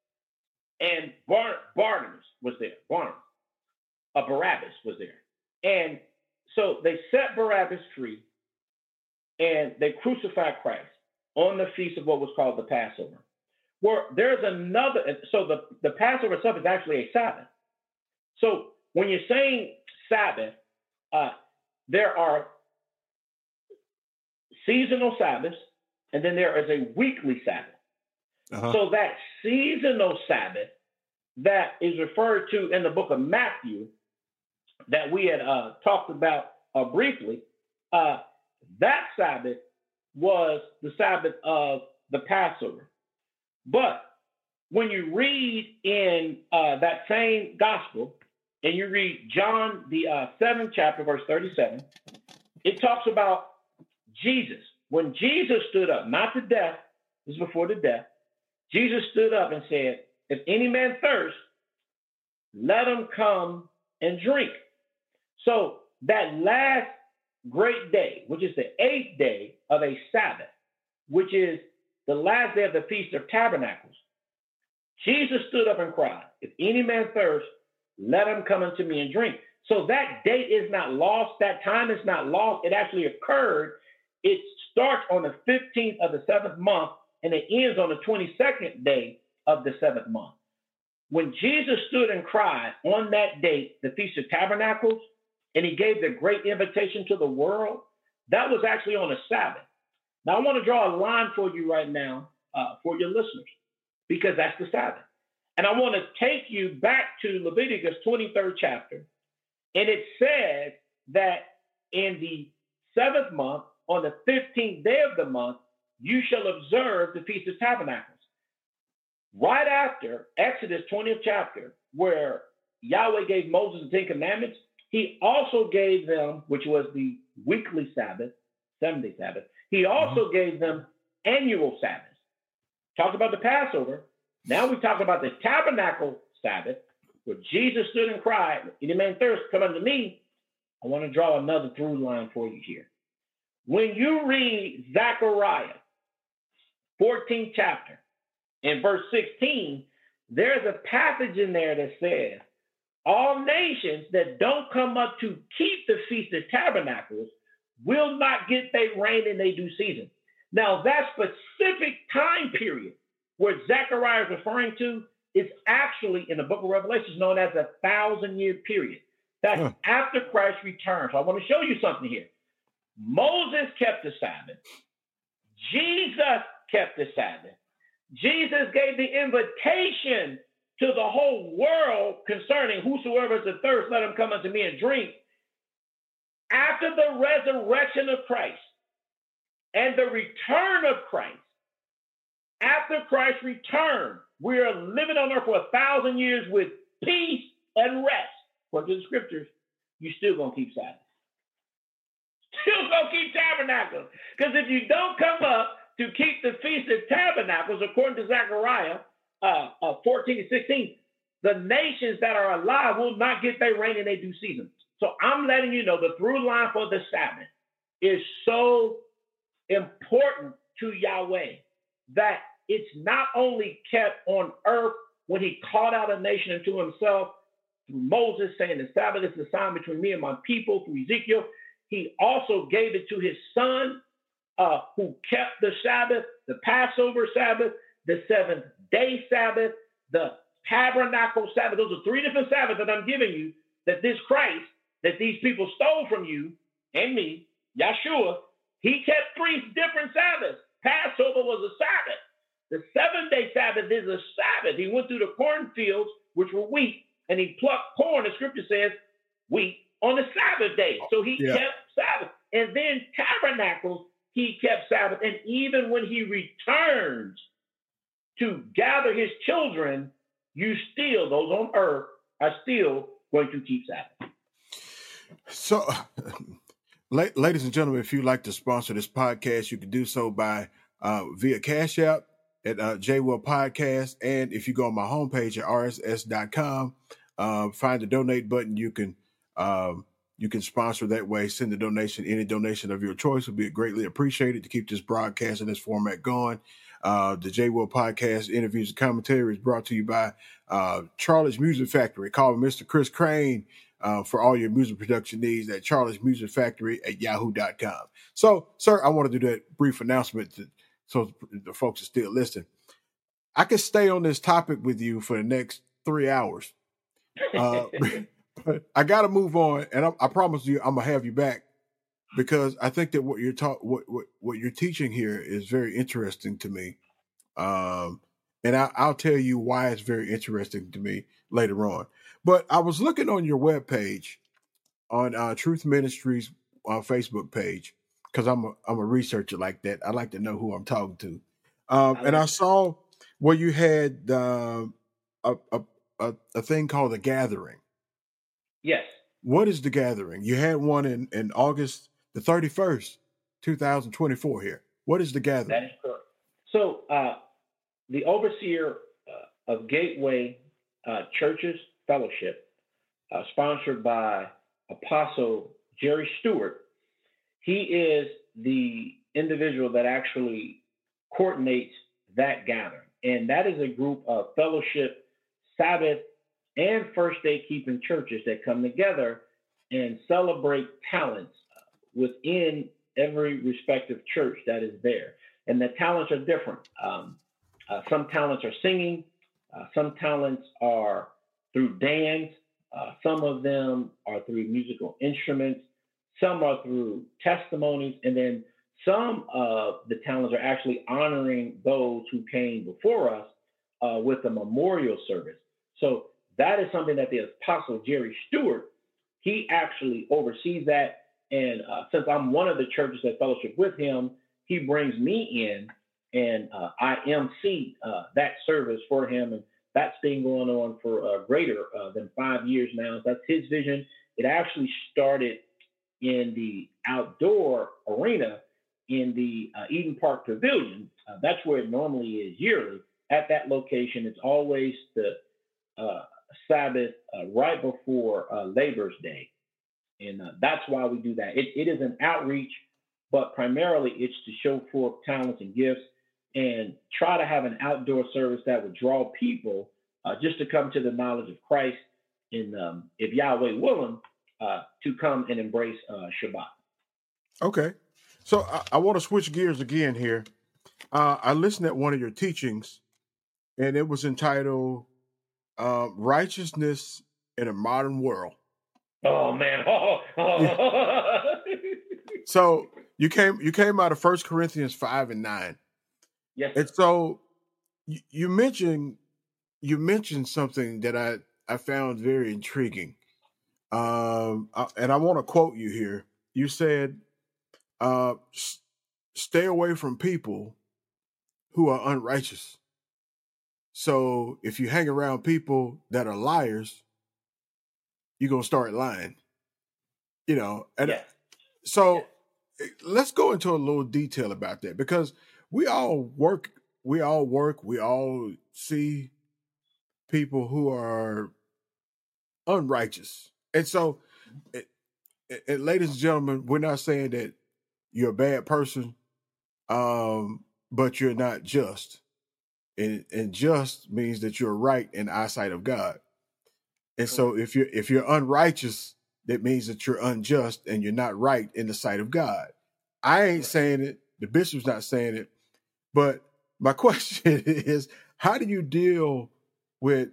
and Bar- Barnabas was there. Barnabas. Uh, Barabbas was there. And so they set Barabbas free, and they crucified Christ on the feast of what was called the Passover. Well, there's another, so the, the Passover itself is actually a Sabbath. So when you're saying Sabbath, uh, there are seasonal Sabbaths, and then there is a weekly Sabbath. Uh-huh. So that seasonal Sabbath that is referred to in the book of Matthew that we had uh, talked about uh, briefly, uh, that Sabbath was the Sabbath of the Passover. But when you read in uh, that same gospel, and you read John, the uh, seventh chapter, verse thirty-seven, it talks about Jesus. When Jesus stood up, not to death, this is before the death, Jesus stood up and said, if any man thirst, let him come and drink. So that last great day, which is the eighth day of a Sabbath, which is the last day of the Feast of Tabernacles, Jesus stood up and cried, if any man thirst, let him come unto me and drink. So that date is not lost. That time is not lost. It actually occurred. It starts on the fifteenth of the seventh month, and it ends on the twenty-second day of the seventh month. When Jesus stood and cried on that date, the Feast of Tabernacles, and he gave the great invitation to the world, that was actually on a Sabbath. Now, I want to draw a line for you right now uh, for your listeners, because that's the Sabbath. And I want to take you back to Leviticus twenty-third chapter, and it says that in the seventh month, on the fifteenth day of the month, you shall observe the Feast of Tabernacles. Right after Exodus twentieth chapter, where Yahweh gave Moses the Ten Commandments, he also gave them, which was the weekly Sabbath, seven-day Sabbath, he also mm-hmm. gave them annual Sabbaths. Talked about the Passover. Now we talk about the Tabernacle Sabbath, where Jesus stood and cried, any man thirst, come unto me. I want to draw another through line for you here. When you read Zechariah, fourteenth chapter, in verse sixteen, there's a passage in there that says, all nations that don't come up to keep the Feast of Tabernacles will not get their rain in their due season. Now, that specific time period where Zechariah is referring to is actually in the book of Revelation known as a thousand-year period. That's huh. after Christ returns. So I want to show you something here. Moses kept the Sabbath. Jesus kept the Sabbath. Jesus gave the invitation to the whole world concerning whosoever is athirst, let him come unto me and drink. After the resurrection of Christ and the return of Christ, after Christ's return, we are living on earth for a thousand years with peace and rest. According to the scriptures, you're still going to keep Sabbath. Still going to keep tabernacles. Because if you don't come up to keep the Feast of Tabernacles, according to Zechariah uh, uh, fourteen and sixteen, the nations that are alive will not get their rain in their due season. So I'm letting you know the through line for the Sabbath is so important to Yahweh that it's not only kept on earth when he called out a nation unto himself through Moses, saying the Sabbath is the sign between me and my people, through Ezekiel. He also gave it to his son, uh, who kept the Sabbath, the Passover Sabbath, the seventh day Sabbath, the tabernacle Sabbath. Those are three different Sabbaths that I'm giving you, that this Christ, that these people stole from you and me, Yeshua, he kept three different Sabbaths. Passover was a Sabbath. The seven-day Sabbath is a Sabbath. He went through the cornfields, which were wheat, and he plucked corn, the scripture says, wheat, on the Sabbath day. So he yeah. kept Sabbath. And then tabernacles, he kept Sabbath. And even when he returns to gather his children, you still, those on earth, are still going to keep Sabbath. So, ladies and gentlemen, if you'd like to sponsor this podcast, you can do so by uh, via Cash App at uh, J Will Podcast. And if you go on my homepage at R S S dot com, uh, find the donate button. You can um, you can sponsor that way. Send a donation. Any donation of your choice will be greatly appreciated to keep this broadcast in this format going. Uh, the J Will Podcast interviews and commentary is brought to you by uh, Charlie's Music Factory. Call Mister Chris Crane uh, for all your music production needs at Charlie's Music Factory at yahoo dot com. So, sir, I want to do that brief announcement to, so the folks are still listening. I could stay on this topic with you for the next three hours, Uh, I got to move on, and I, I promise you, I'm gonna have you back because I think that what you're taught, what, what what you're teaching here is very interesting to me. Um, and I, I'll tell you why it's very interesting to me later on. But I was looking on your webpage on uh, Truth Ministries uh, Facebook page because I'm a, I'm a researcher like that. I like to know who I'm talking to. Um, I and like I saw where you had uh, a, a a a thing called the Gathering. yes, What is the Gathering? You had one in, in August the thirty-first, twenty twenty-four here. What is the that Gathering? is correct. So uh, the overseer uh, of Gateway uh, Churches Fellowship, uh, sponsored by Apostle Jerry Stewart, he is the individual that actually coordinates that gathering. And that is a group of fellowship, Sabbath, and first day keeping churches that come together and celebrate talents within every respective church that is there. And the talents are different. Um, uh, some talents are singing, uh, some talents are through dance, uh, some of them are through musical instruments, some are through testimonies, and then some of the talents are actually honoring those who came before us uh, with a memorial service. So that is something that the Apostle Jerry Stewart, he actually oversees that. And uh, since I'm one of the churches that fellowship with him, he brings me in and uh, I M C uh, that service for him. And that's been going on for uh, greater uh, than five years now. That's his vision. It actually started in the outdoor arena in the uh, Eden Park Pavilion. Uh, that's where it normally is yearly. At that location, it's always the uh, Sabbath uh, right before uh, Labor's Day. And uh, that's why we do that. It, it is an outreach, but primarily it's to show forth talents and gifts and try to have an outdoor service that would draw people uh, just to come to the knowledge of Christ and, um, if Yahweh willing, uh, to come and embrace uh, Shabbat. Okay. So I, I want to switch gears again here. Uh, I listened at one of your teachings, and it was entitled uh, "Righteousness in a Modern World." Oh man! Oh, Yeah. oh. So you came you came out of First Corinthians five and nine, Yes, and sir. so you, you mentioned you mentioned something that I I found very intriguing. Um, uh, and I want to quote you here. You said, uh, s- "Stay away from people who are unrighteous." So if you hang around people that are liars, you're gonna start lying. You know, and uh, Yes, yes. so eh, let's go into a little detail about that because we all work, we all work, we all see people who are unrighteous, and so, it, it, it- ladies and gentlemen, we're not saying that you're a bad person, um, but you're not just, and, and just means that you're right in the eyesight of God. And so Correct. if you're if you're unrighteous, that means that you're unjust and you're not right in the sight of God. I ain't Correct. saying it, the bishop's not saying it, but my question is, how do you deal with,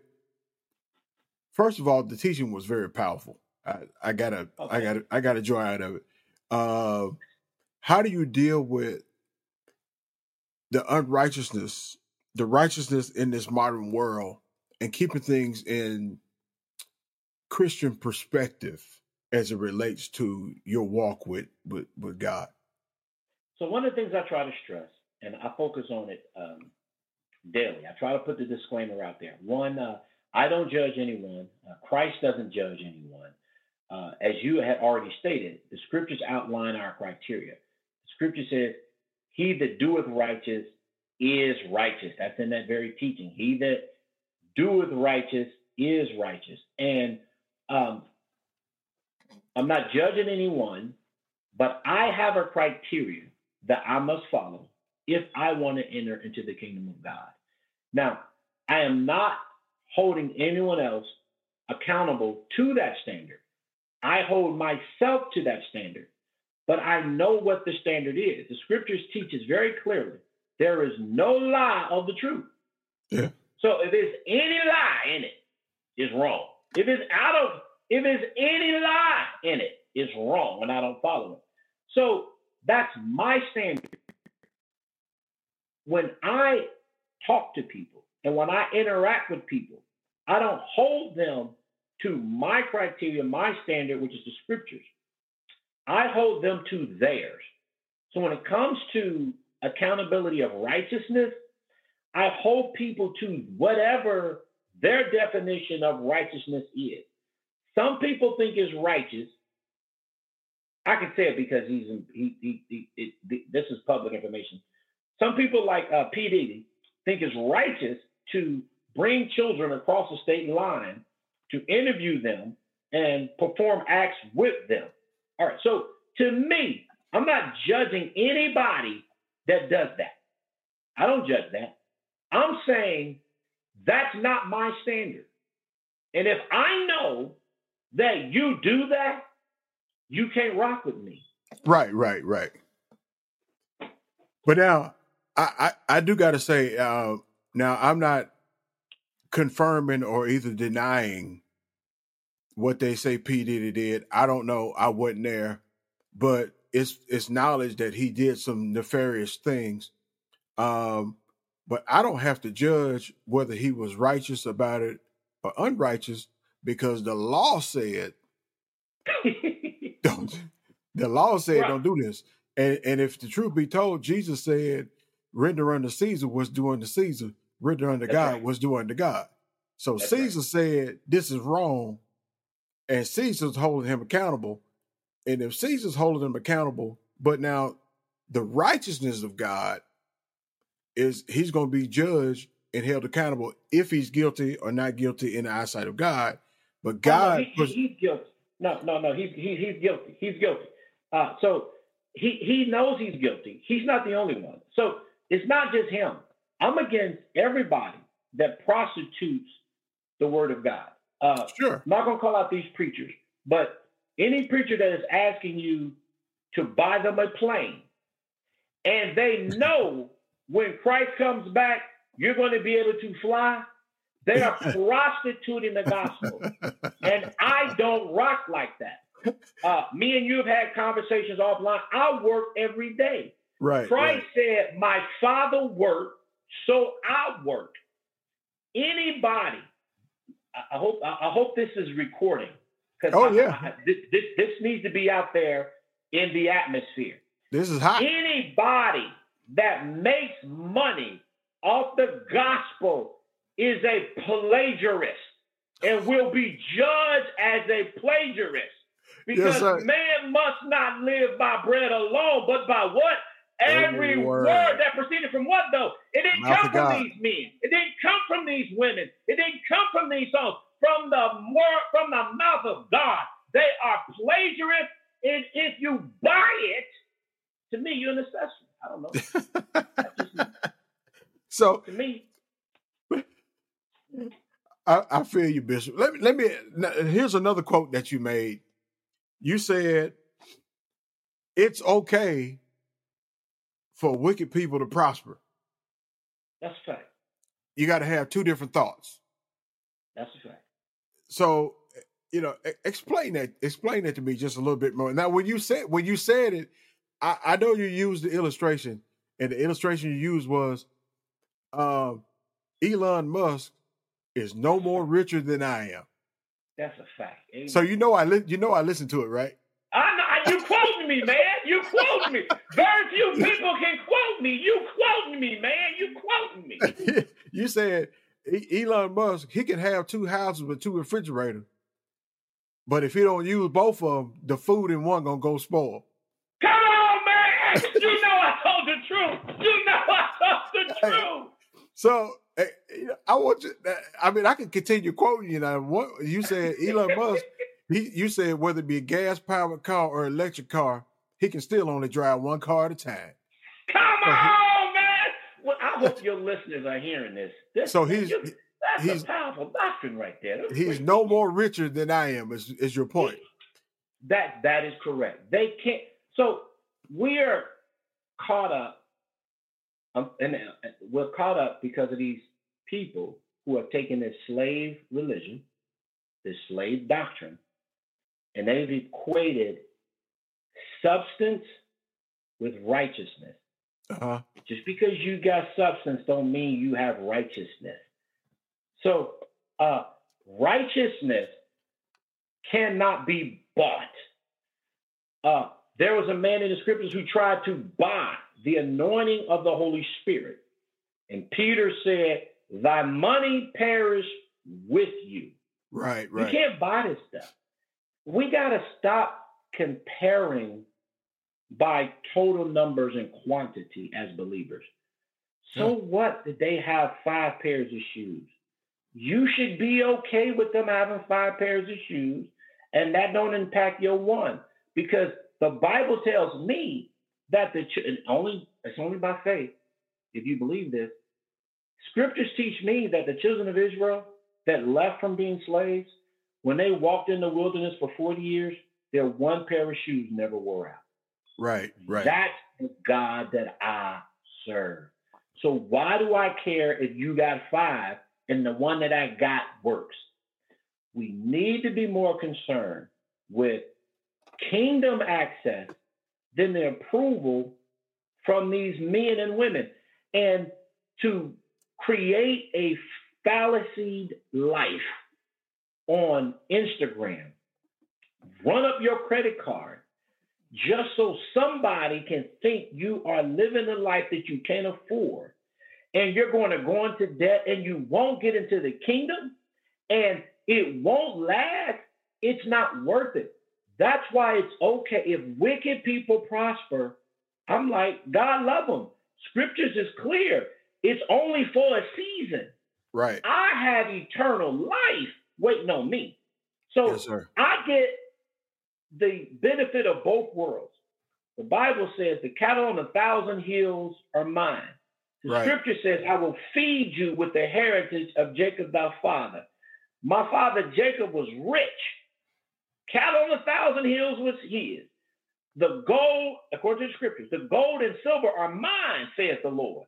first of all, the teaching was very powerful. I, I gotta I Okay. gotta I gotta joy out of it. Uh, how do you deal with the unrighteousness, the righteousness in this modern world and keeping things in Christian perspective as it relates to your walk with with, with God? So one of the things I try to stress, and I focus on it um, daily. I try to put the disclaimer out there. One, uh, I don't judge anyone. Uh, Christ doesn't judge anyone. Uh, as you had already stated, the scriptures outline our criteria. The scripture says, "He that doeth righteous is righteous." That's in that very teaching. He that doeth righteous is righteous. And um, I'm not judging anyone, but I have a criteria that I must follow if I want to enter into the kingdom of God. Now, I am not holding anyone else accountable to that standard. I hold myself to that standard, but I know what the standard is. The scriptures teaches very clearly there is no lie of the truth. Yeah. So if there's any lie in it, it's wrong. If it's out of, if there's any lie in it, it's wrong and I don't follow it. So that's my standard. When I talk to people and when I interact with people, I don't hold them to my criteria, my standard, which is the scriptures. I hold them to theirs. So when it comes to accountability of righteousness, I hold people to whatever their definition of righteousness is. Some people think it's righteous. I can say it because he's he, he, he, he, he this is public information. Some people like uh, P. Diddy think it's righteous to bring children across the state line to interview them and perform acts with them. All right. So to me, I'm not judging anybody that does that. I don't judge that. I'm saying that's not my standard. And if I know that you do that, you can't rock with me. Right, right, right. But now, I, I, I do got to say, uh, now I'm not confirming or either denying what they say P. Diddy did. I don't know. I wasn't there. But it's it's knowledge that he did some nefarious things. Um, but I don't have to judge whether he was righteous about it or unrighteous because the law said don't. The law said right. Don't do this. And and if the truth be told, Jesus said, "Render unto Caesar what's due unto Caesar. Render unto That's God right. what's due unto God." So That's Caesar right. said this is wrong, and Caesar's holding him accountable. And if Caesar's holding him accountable, but now the righteousness of God is he's going to be judged and held accountable if he's guilty or not guilty in the eyesight of God. But God, oh, no, he, was, he's guilty. No, no, no, he's he, he's guilty. He's guilty. Uh, so he he knows he's guilty. He's not the only one. So it's not just him. I'm against everybody that prostitutes the word of God. Uh, sure. I'm not going to call out these preachers, but any preacher that is asking you to buy them a plane, and they know when Christ comes back, you're going to be able to fly, they are prostituting the gospel. And I don't rock like that. Uh, me and you have had conversations offline. I work every day. Right. Christ right. said, my Father worked, so I work. Anybody, I hope I hope this is recording. Oh, I, yeah. I, this, this, this needs to be out there in the atmosphere. This is hot. Anybody that makes money off the gospel is a plagiarist and will be judged as a plagiarist. Because yes, man must not live by bread alone, but by what? Every, Every word. word that proceeded from what, though? It didn't Mouth come from God. These men. It didn't come from these women. It didn't come from these songs. From the more, from the mouth of God. They are plagiarists. And if you buy it, to me, you're an accessory. I don't know. Just, so to me. I, I feel you, Bishop. Let me, let me, here's another quote that you made. You said, it's okay for wicked people to prosper. That's a fact. You got to have two different thoughts. That's a fact. So, you know, explain that, explain that to me just a little bit more. Now, when you said, when you said it, I, I know you used the illustration, and the illustration you used was, um, Elon Musk is no more richer than I am. That's a fact. Amen. So you know I li- you know I listened to it, right? I know you quoting me, man. You quoting me. Very few people can quote me. You quoting me, man. You quoting me. You said Elon Musk, he can have two houses with two refrigerators, but if he don't use both of them, the food in one gonna go spoil. Come on, man. You know I told the truth. You know I told the truth. So I want you. I mean, I can continue quoting you now. What you said, Elon Musk. He, you said whether it be a gas-powered car or electric car, he can still only drive one car at a time. Come so on, he, man. Well, I hope your listeners are hearing this. this so he's that's he's, a powerful doctrine right there. That's he's great. No more richer than I am. Is is your point? That that is correct. They can't. So we're caught up, um, and we're caught up because of these people who have taken this slave religion this slave doctrine, and they've equated substance with righteousness. Uh-huh. Just because you got substance don't mean you have righteousness. So uh, righteousness cannot be bought. Uh, there was a man in the scriptures who tried to buy the anointing of the Holy Spirit. And Peter said, thy money perish with you. Right, right. You can't buy this stuff. We got to stop comparing by total numbers and quantity as believers. So Yeah. what did they have five pairs of shoes? You should be okay with them having five pairs of shoes, and that don't impact your one, because the Bible tells me that the ch- and only it's only by faith, if you believe this. Scriptures teach me that the children of Israel that left from being slaves, when they walked in the wilderness for forty years, their one pair of shoes never wore out. Right, right. That's the God that I serve. So why do I care if you got five and the one that I got works? We need to be more concerned with kingdom access than the approval from these men and women. And to create a fallacied life on Instagram, run up your credit card just so somebody can think you are living a life that you can't afford, and you're going to go into debt and you won't get into the kingdom and it won't last, it's not worth it. That's why it's okay if wicked people prosper. I'm like, God love them. Scriptures is clear. It's only for a season. Right. I have eternal life waiting on me. So Yes, sir. I get the benefit of both worlds. The Bible says the cattle on a thousand hills are mine. The Right. scripture says, I will feed you with the heritage of Jacob thy father. My father Jacob was rich. Cattle on a thousand hills was his. The gold, according to the scriptures, the gold and silver are mine, saith the Lord.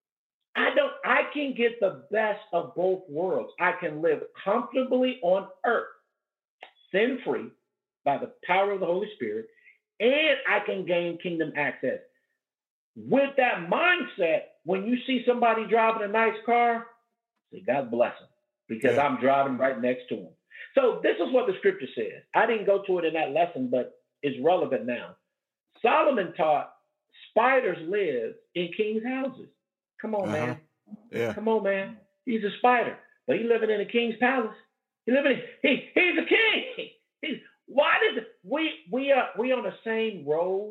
I don't, I can get the best of both worlds. I can live comfortably on earth, sin-free, by the power of the Holy Spirit, and I can gain kingdom access. With that mindset, when you see somebody driving a nice car, say, God bless them, because Yeah. I'm driving right next to them. So this is what the scripture says. I didn't go to it in that lesson, but it's relevant now. Solomon taught spiders live in kings' houses. Come on, Uh-huh. man. Yeah. Come on, man. He's a spider, but he's living in a king's palace. He living in, he, he's a king. He's, why did we we are we on the same road?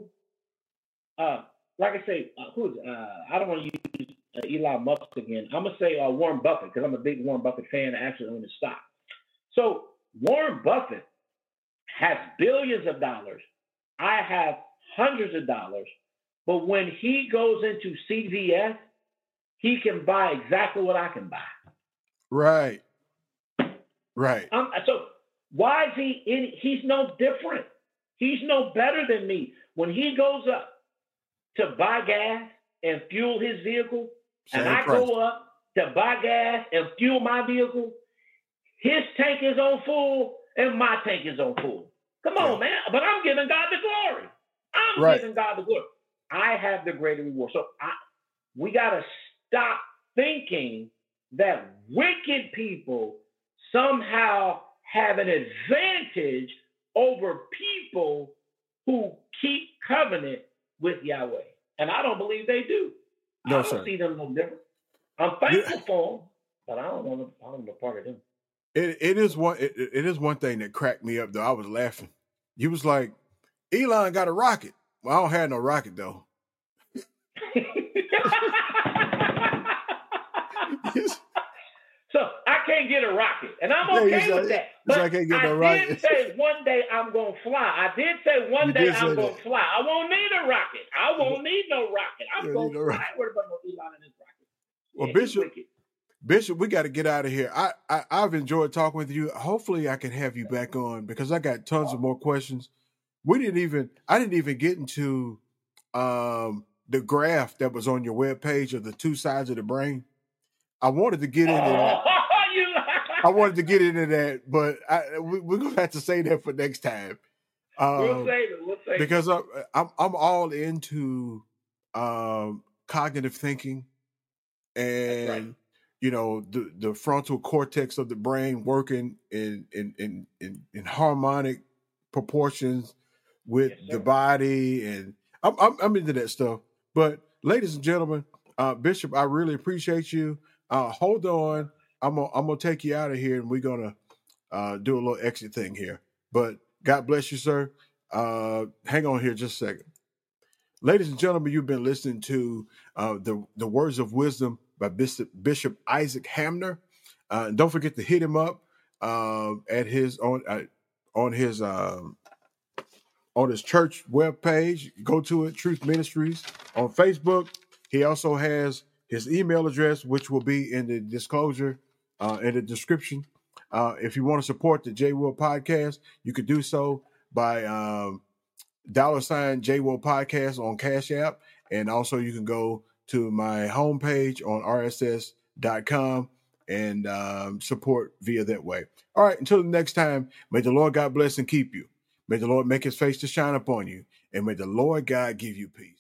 Uh, like I say, uh, who's uh, I don't want to use uh, Elon Musk again. I'm gonna say uh, Warren Buffett, because I'm a big Warren Buffett fan. I actually own his stock. So Warren Buffett has billions of dollars. I have hundreds of dollars. But when he goes into C V S, he can buy exactly what I can buy. Right. Right. Um, so why is he in? He's no different. He's no better than me. When he goes up to buy gas and fuel his vehicle, Same and I price. go up to buy gas and fuel my vehicle, his tank is on full and my tank is on full. Come on, Yeah. man. But I'm giving God the glory. I'm Right. giving God the glory. I have the greater reward. So I, we got to stop thinking that wicked people somehow have an advantage over people who keep covenant with Yahweh. And I don't believe they do. No, I don't sir. see them no different. I'm thankful for them, but I don't want to, I don't want to be part of them. It it is one it, it is one thing that cracked me up though. I was laughing. You was like, Elon got a rocket. Well, I don't have no rocket though. So I can't get a rocket, and I'm Yeah, okay he's with like- that. he's But like, I can't get I no did rocket. say one day I'm gonna fly. I did say one You day did say I'm gonna that. fly. I won't need a rocket. I won't need no rocket. I'm You don't gonna need no fly. rocket. I ain't worried about no Elon and his rocket. Well, Yeah, he's Bishop, wicked. Bishop, we got to get out of here. I, I I've enjoyed talking with you. Hopefully, I can have you back on because I got tons of more questions. We didn't even I didn't even get into um, the graph that was on your webpage of the two sides of the brain. I wanted to get into that. You- I wanted to get into that, but I, we, we're gonna have to say that for next time. Um, we'll save it. We'll save because it. I'm I'm all into um, cognitive thinking, and right. you know the the frontal cortex of the brain working in in in in, in harmonic proportions with Yes, the sir. body, and I'm, I'm I'm into that stuff. But ladies and gentlemen, uh, Bishop, I really appreciate you. Uh, hold on, I'm gonna I'm gonna take you out of here, and we're gonna uh, do a little exit thing here. But God bless you, sir. Uh, hang on here just a second. Ladies and gentlemen, you've been listening to uh, the the words of wisdom by Bishop, Bishop Isaac Hamner. Uh, and don't forget to hit him up uh, at his on uh, on his um, on his church webpage. Go to it, Truth Ministries on Facebook. He also has his email address, which will be in the disclosure uh, in the description. Uh, if you want to support the J Will podcast, you could do so by um, dollar sign J Will podcast on Cash App. And also you can go to my homepage on R S S dot com and um, support via that way. All right. Until the next time, may the Lord God bless and keep you. May the Lord make his face to shine upon you. And may the Lord God give you peace.